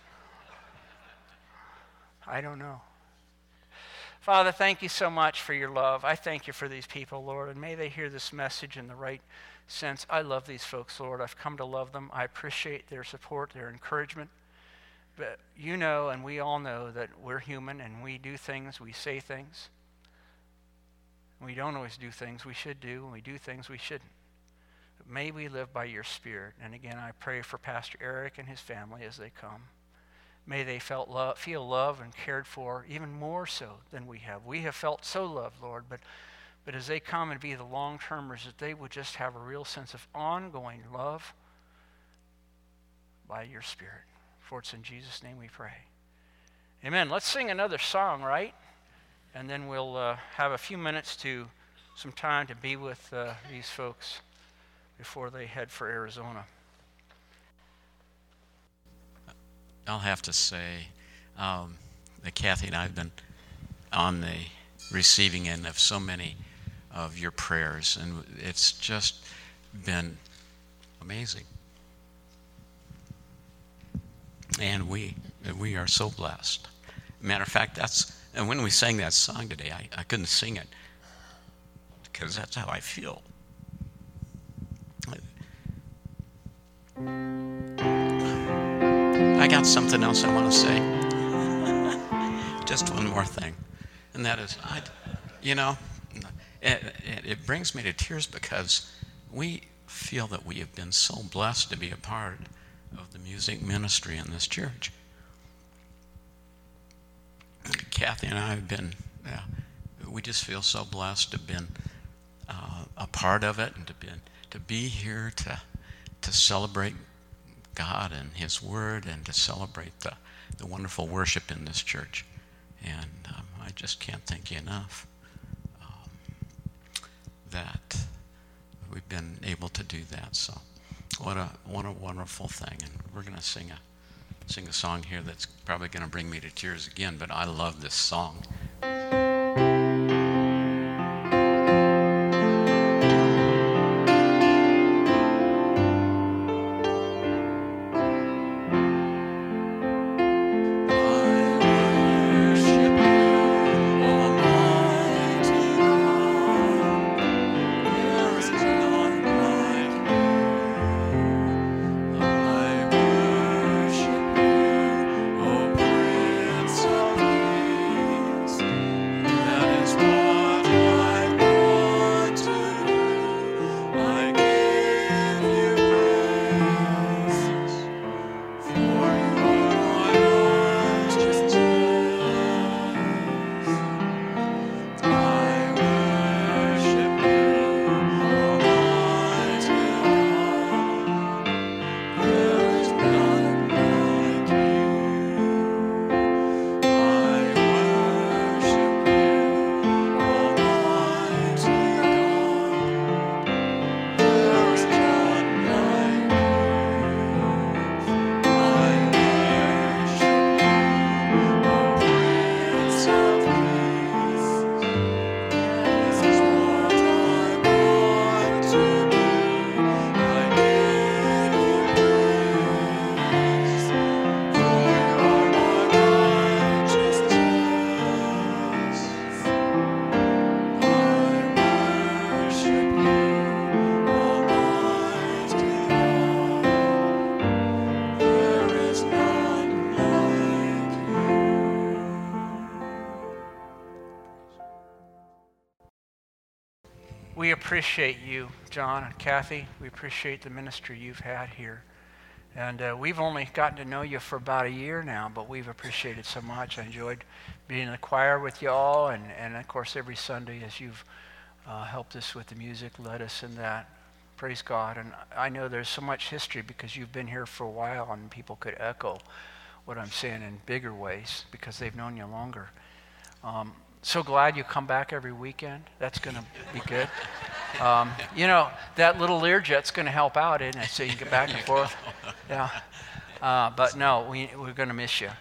I don't know. Father, thank you so much for your love. I thank you for these people, Lord, and may they hear this message in the right sense. I love these folks, Lord. I've come to love them. I appreciate their support, their encouragement. But and we all know that we're human, and we do things, we say things. We don't always do things we should do, and we do things we shouldn't. But may we live by your Spirit. And again, I pray for Pastor Eric and his family as they come. May they feel loved and cared for, even more so than we have. We have felt so loved, Lord, but as they come and be the long-termers, that they would just have a real sense of ongoing love by your Spirit. For it's in Jesus' name we pray. Amen. Let's sing another song, right? And then we'll have a few minutes some time to be with these folks before they head for Arizona. I'll have to say that Kathy and I have been on the receiving end of so many of your prayers, and it's just been amazing. And we are so blessed. Matter of fact, and when we sang that song today, I couldn't sing it because that's how I feel. I got something else I want to say. just one more thing, and that is, it brings me to tears because we feel that we have been so blessed to be a part of the music ministry in this church. Kathy and I have been, we just feel so blessed to have been a part of it, and to be here to celebrate God and His Word, and to celebrate the wonderful worship in this church. And I just can't thank you enough that we've been able to do that. So what a wonderful thing. And we're going to sing a song here that's probably going to bring me to tears again, but I love this song. We appreciate you, John and Kathy. We appreciate the ministry you've had here. And we've only gotten to know you for about a year now, but we've appreciated so much. I enjoyed being in the choir with you all, and of course every Sunday as you've helped us with the music, led us in that. Praise God. And I know there's so much history because you've been here for a while, and people could echo what I'm saying in bigger ways because they've known you longer. So glad you come back every weekend. That's going to be good. That little Learjet's going to help out, isn't it? So you can get back and forth. Yeah. But no, we're going to miss you.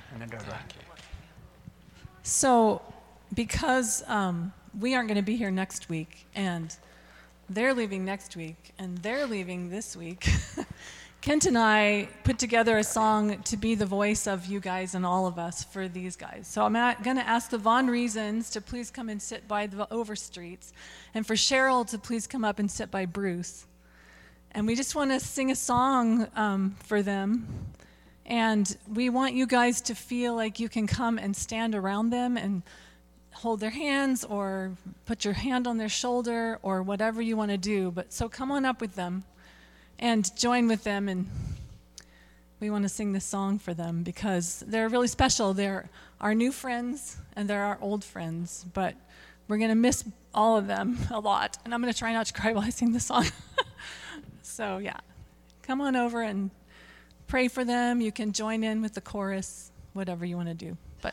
So because we aren't going to be here next week, and they're leaving next week, and they're leaving this week, Kent and I put together a song to be the voice of you guys and all of us for these guys. So I'm going to ask the Von Reasons to please come and sit by the Overstreets, and for Cheryl to please come up and sit by Bruce. And we just want to sing a song for them. And we want you guys to feel like you can come and stand around them and hold their hands or put your hand on their shoulder or whatever you want to do. But so come on up with them and join with them, and we want to sing this song for them because they're really special. They're our new friends and they're our old friends, but we're going to miss all of them a lot, and I'm going to try not to cry while I sing the song. So yeah, come on over and pray for them. You can join in with the chorus, whatever you want to do. But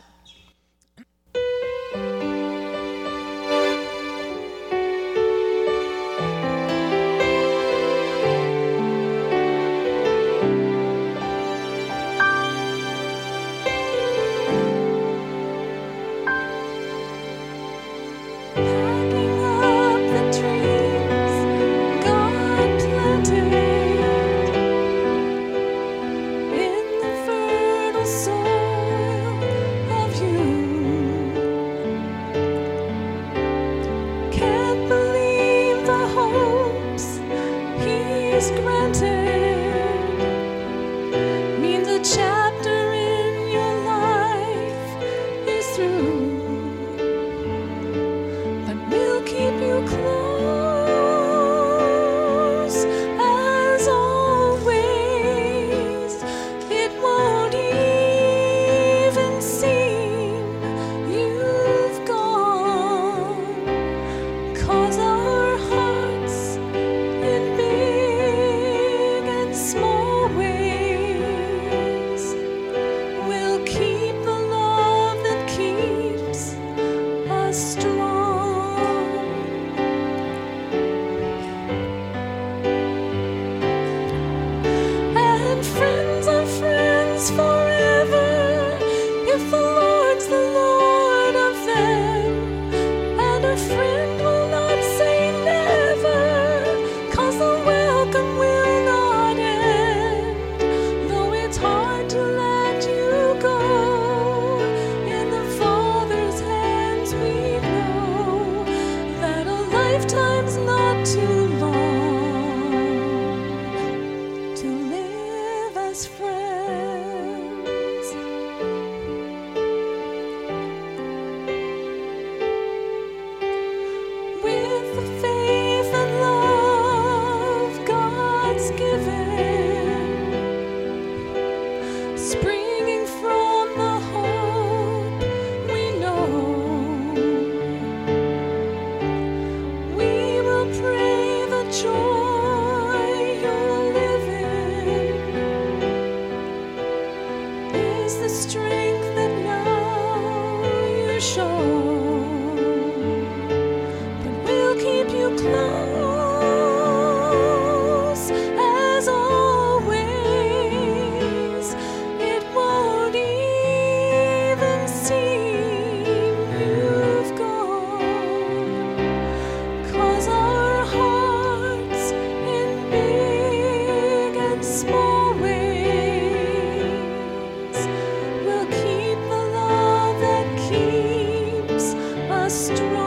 means a chapter in your life is through. 'cause our hearts in big and small ways will keep the love that keeps us strong. And friends are friends forever if the Lord's the Lord of them. And a friend will not say never, 'cause the welcome will not end. Though it's hard to let you go, in the Father's hands we know that a lifetime's not too long to live as friends. With the faith and love God's given, springing from the hope we know, we will pray the joy you're living is the strength that now you show. But we'll keep you close as always. It won't even seem you've gone, 'cause our hearts in big and small ways will keep the love that keeps us strong.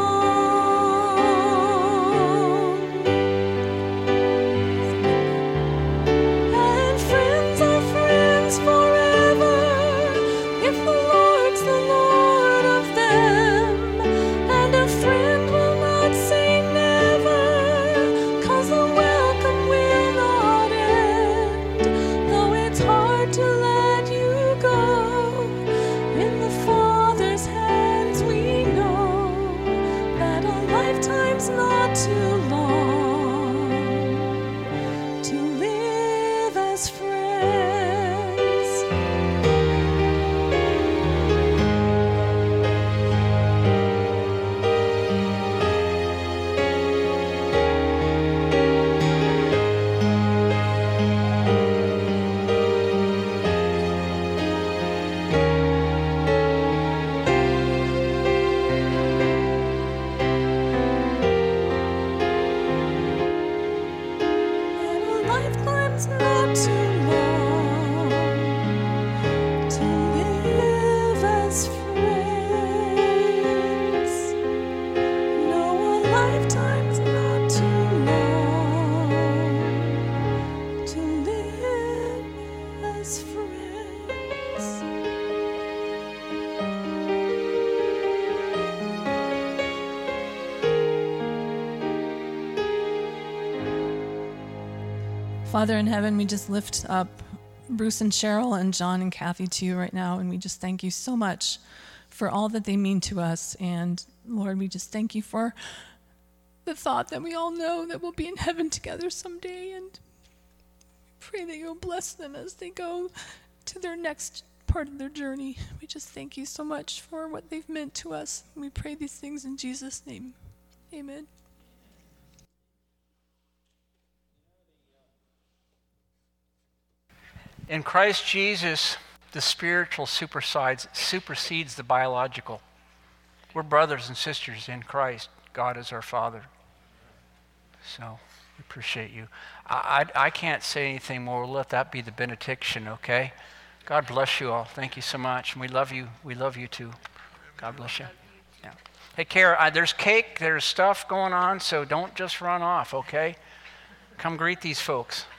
And friends are friends forever if the Lord's the Lord of them. And a friend will not say never, 'cause the welcome will not end. Though it's hard to let you go, in the Father's hands we know that a lifetime's not too long to live as friends. And a lifetime's not too long to live as friends. No, a lifetime's not too long to live as friends. Father in heaven, we just lift up Bruce and Cheryl and John and Kathy to you right now, and we just thank you so much for all that they mean to us. And Lord, we just thank you for the thought that we all know that we'll be in heaven together someday, and pray that you'll bless them as they go to their next part of their journey. We just thank you so much for what they've meant to us. We pray these things in Jesus' name. Amen. In Christ Jesus, the spiritual supersedes the biological. We're brothers and sisters in Christ. God is our Father. So we appreciate you. I can't say anything more. We'll let that be the benediction, okay? God bless you all. Thank you so much. And we love you. We love you too. God bless you. Yeah. Hey, Kara, there's cake, there's stuff going on, so don't just run off, okay? Come greet these folks.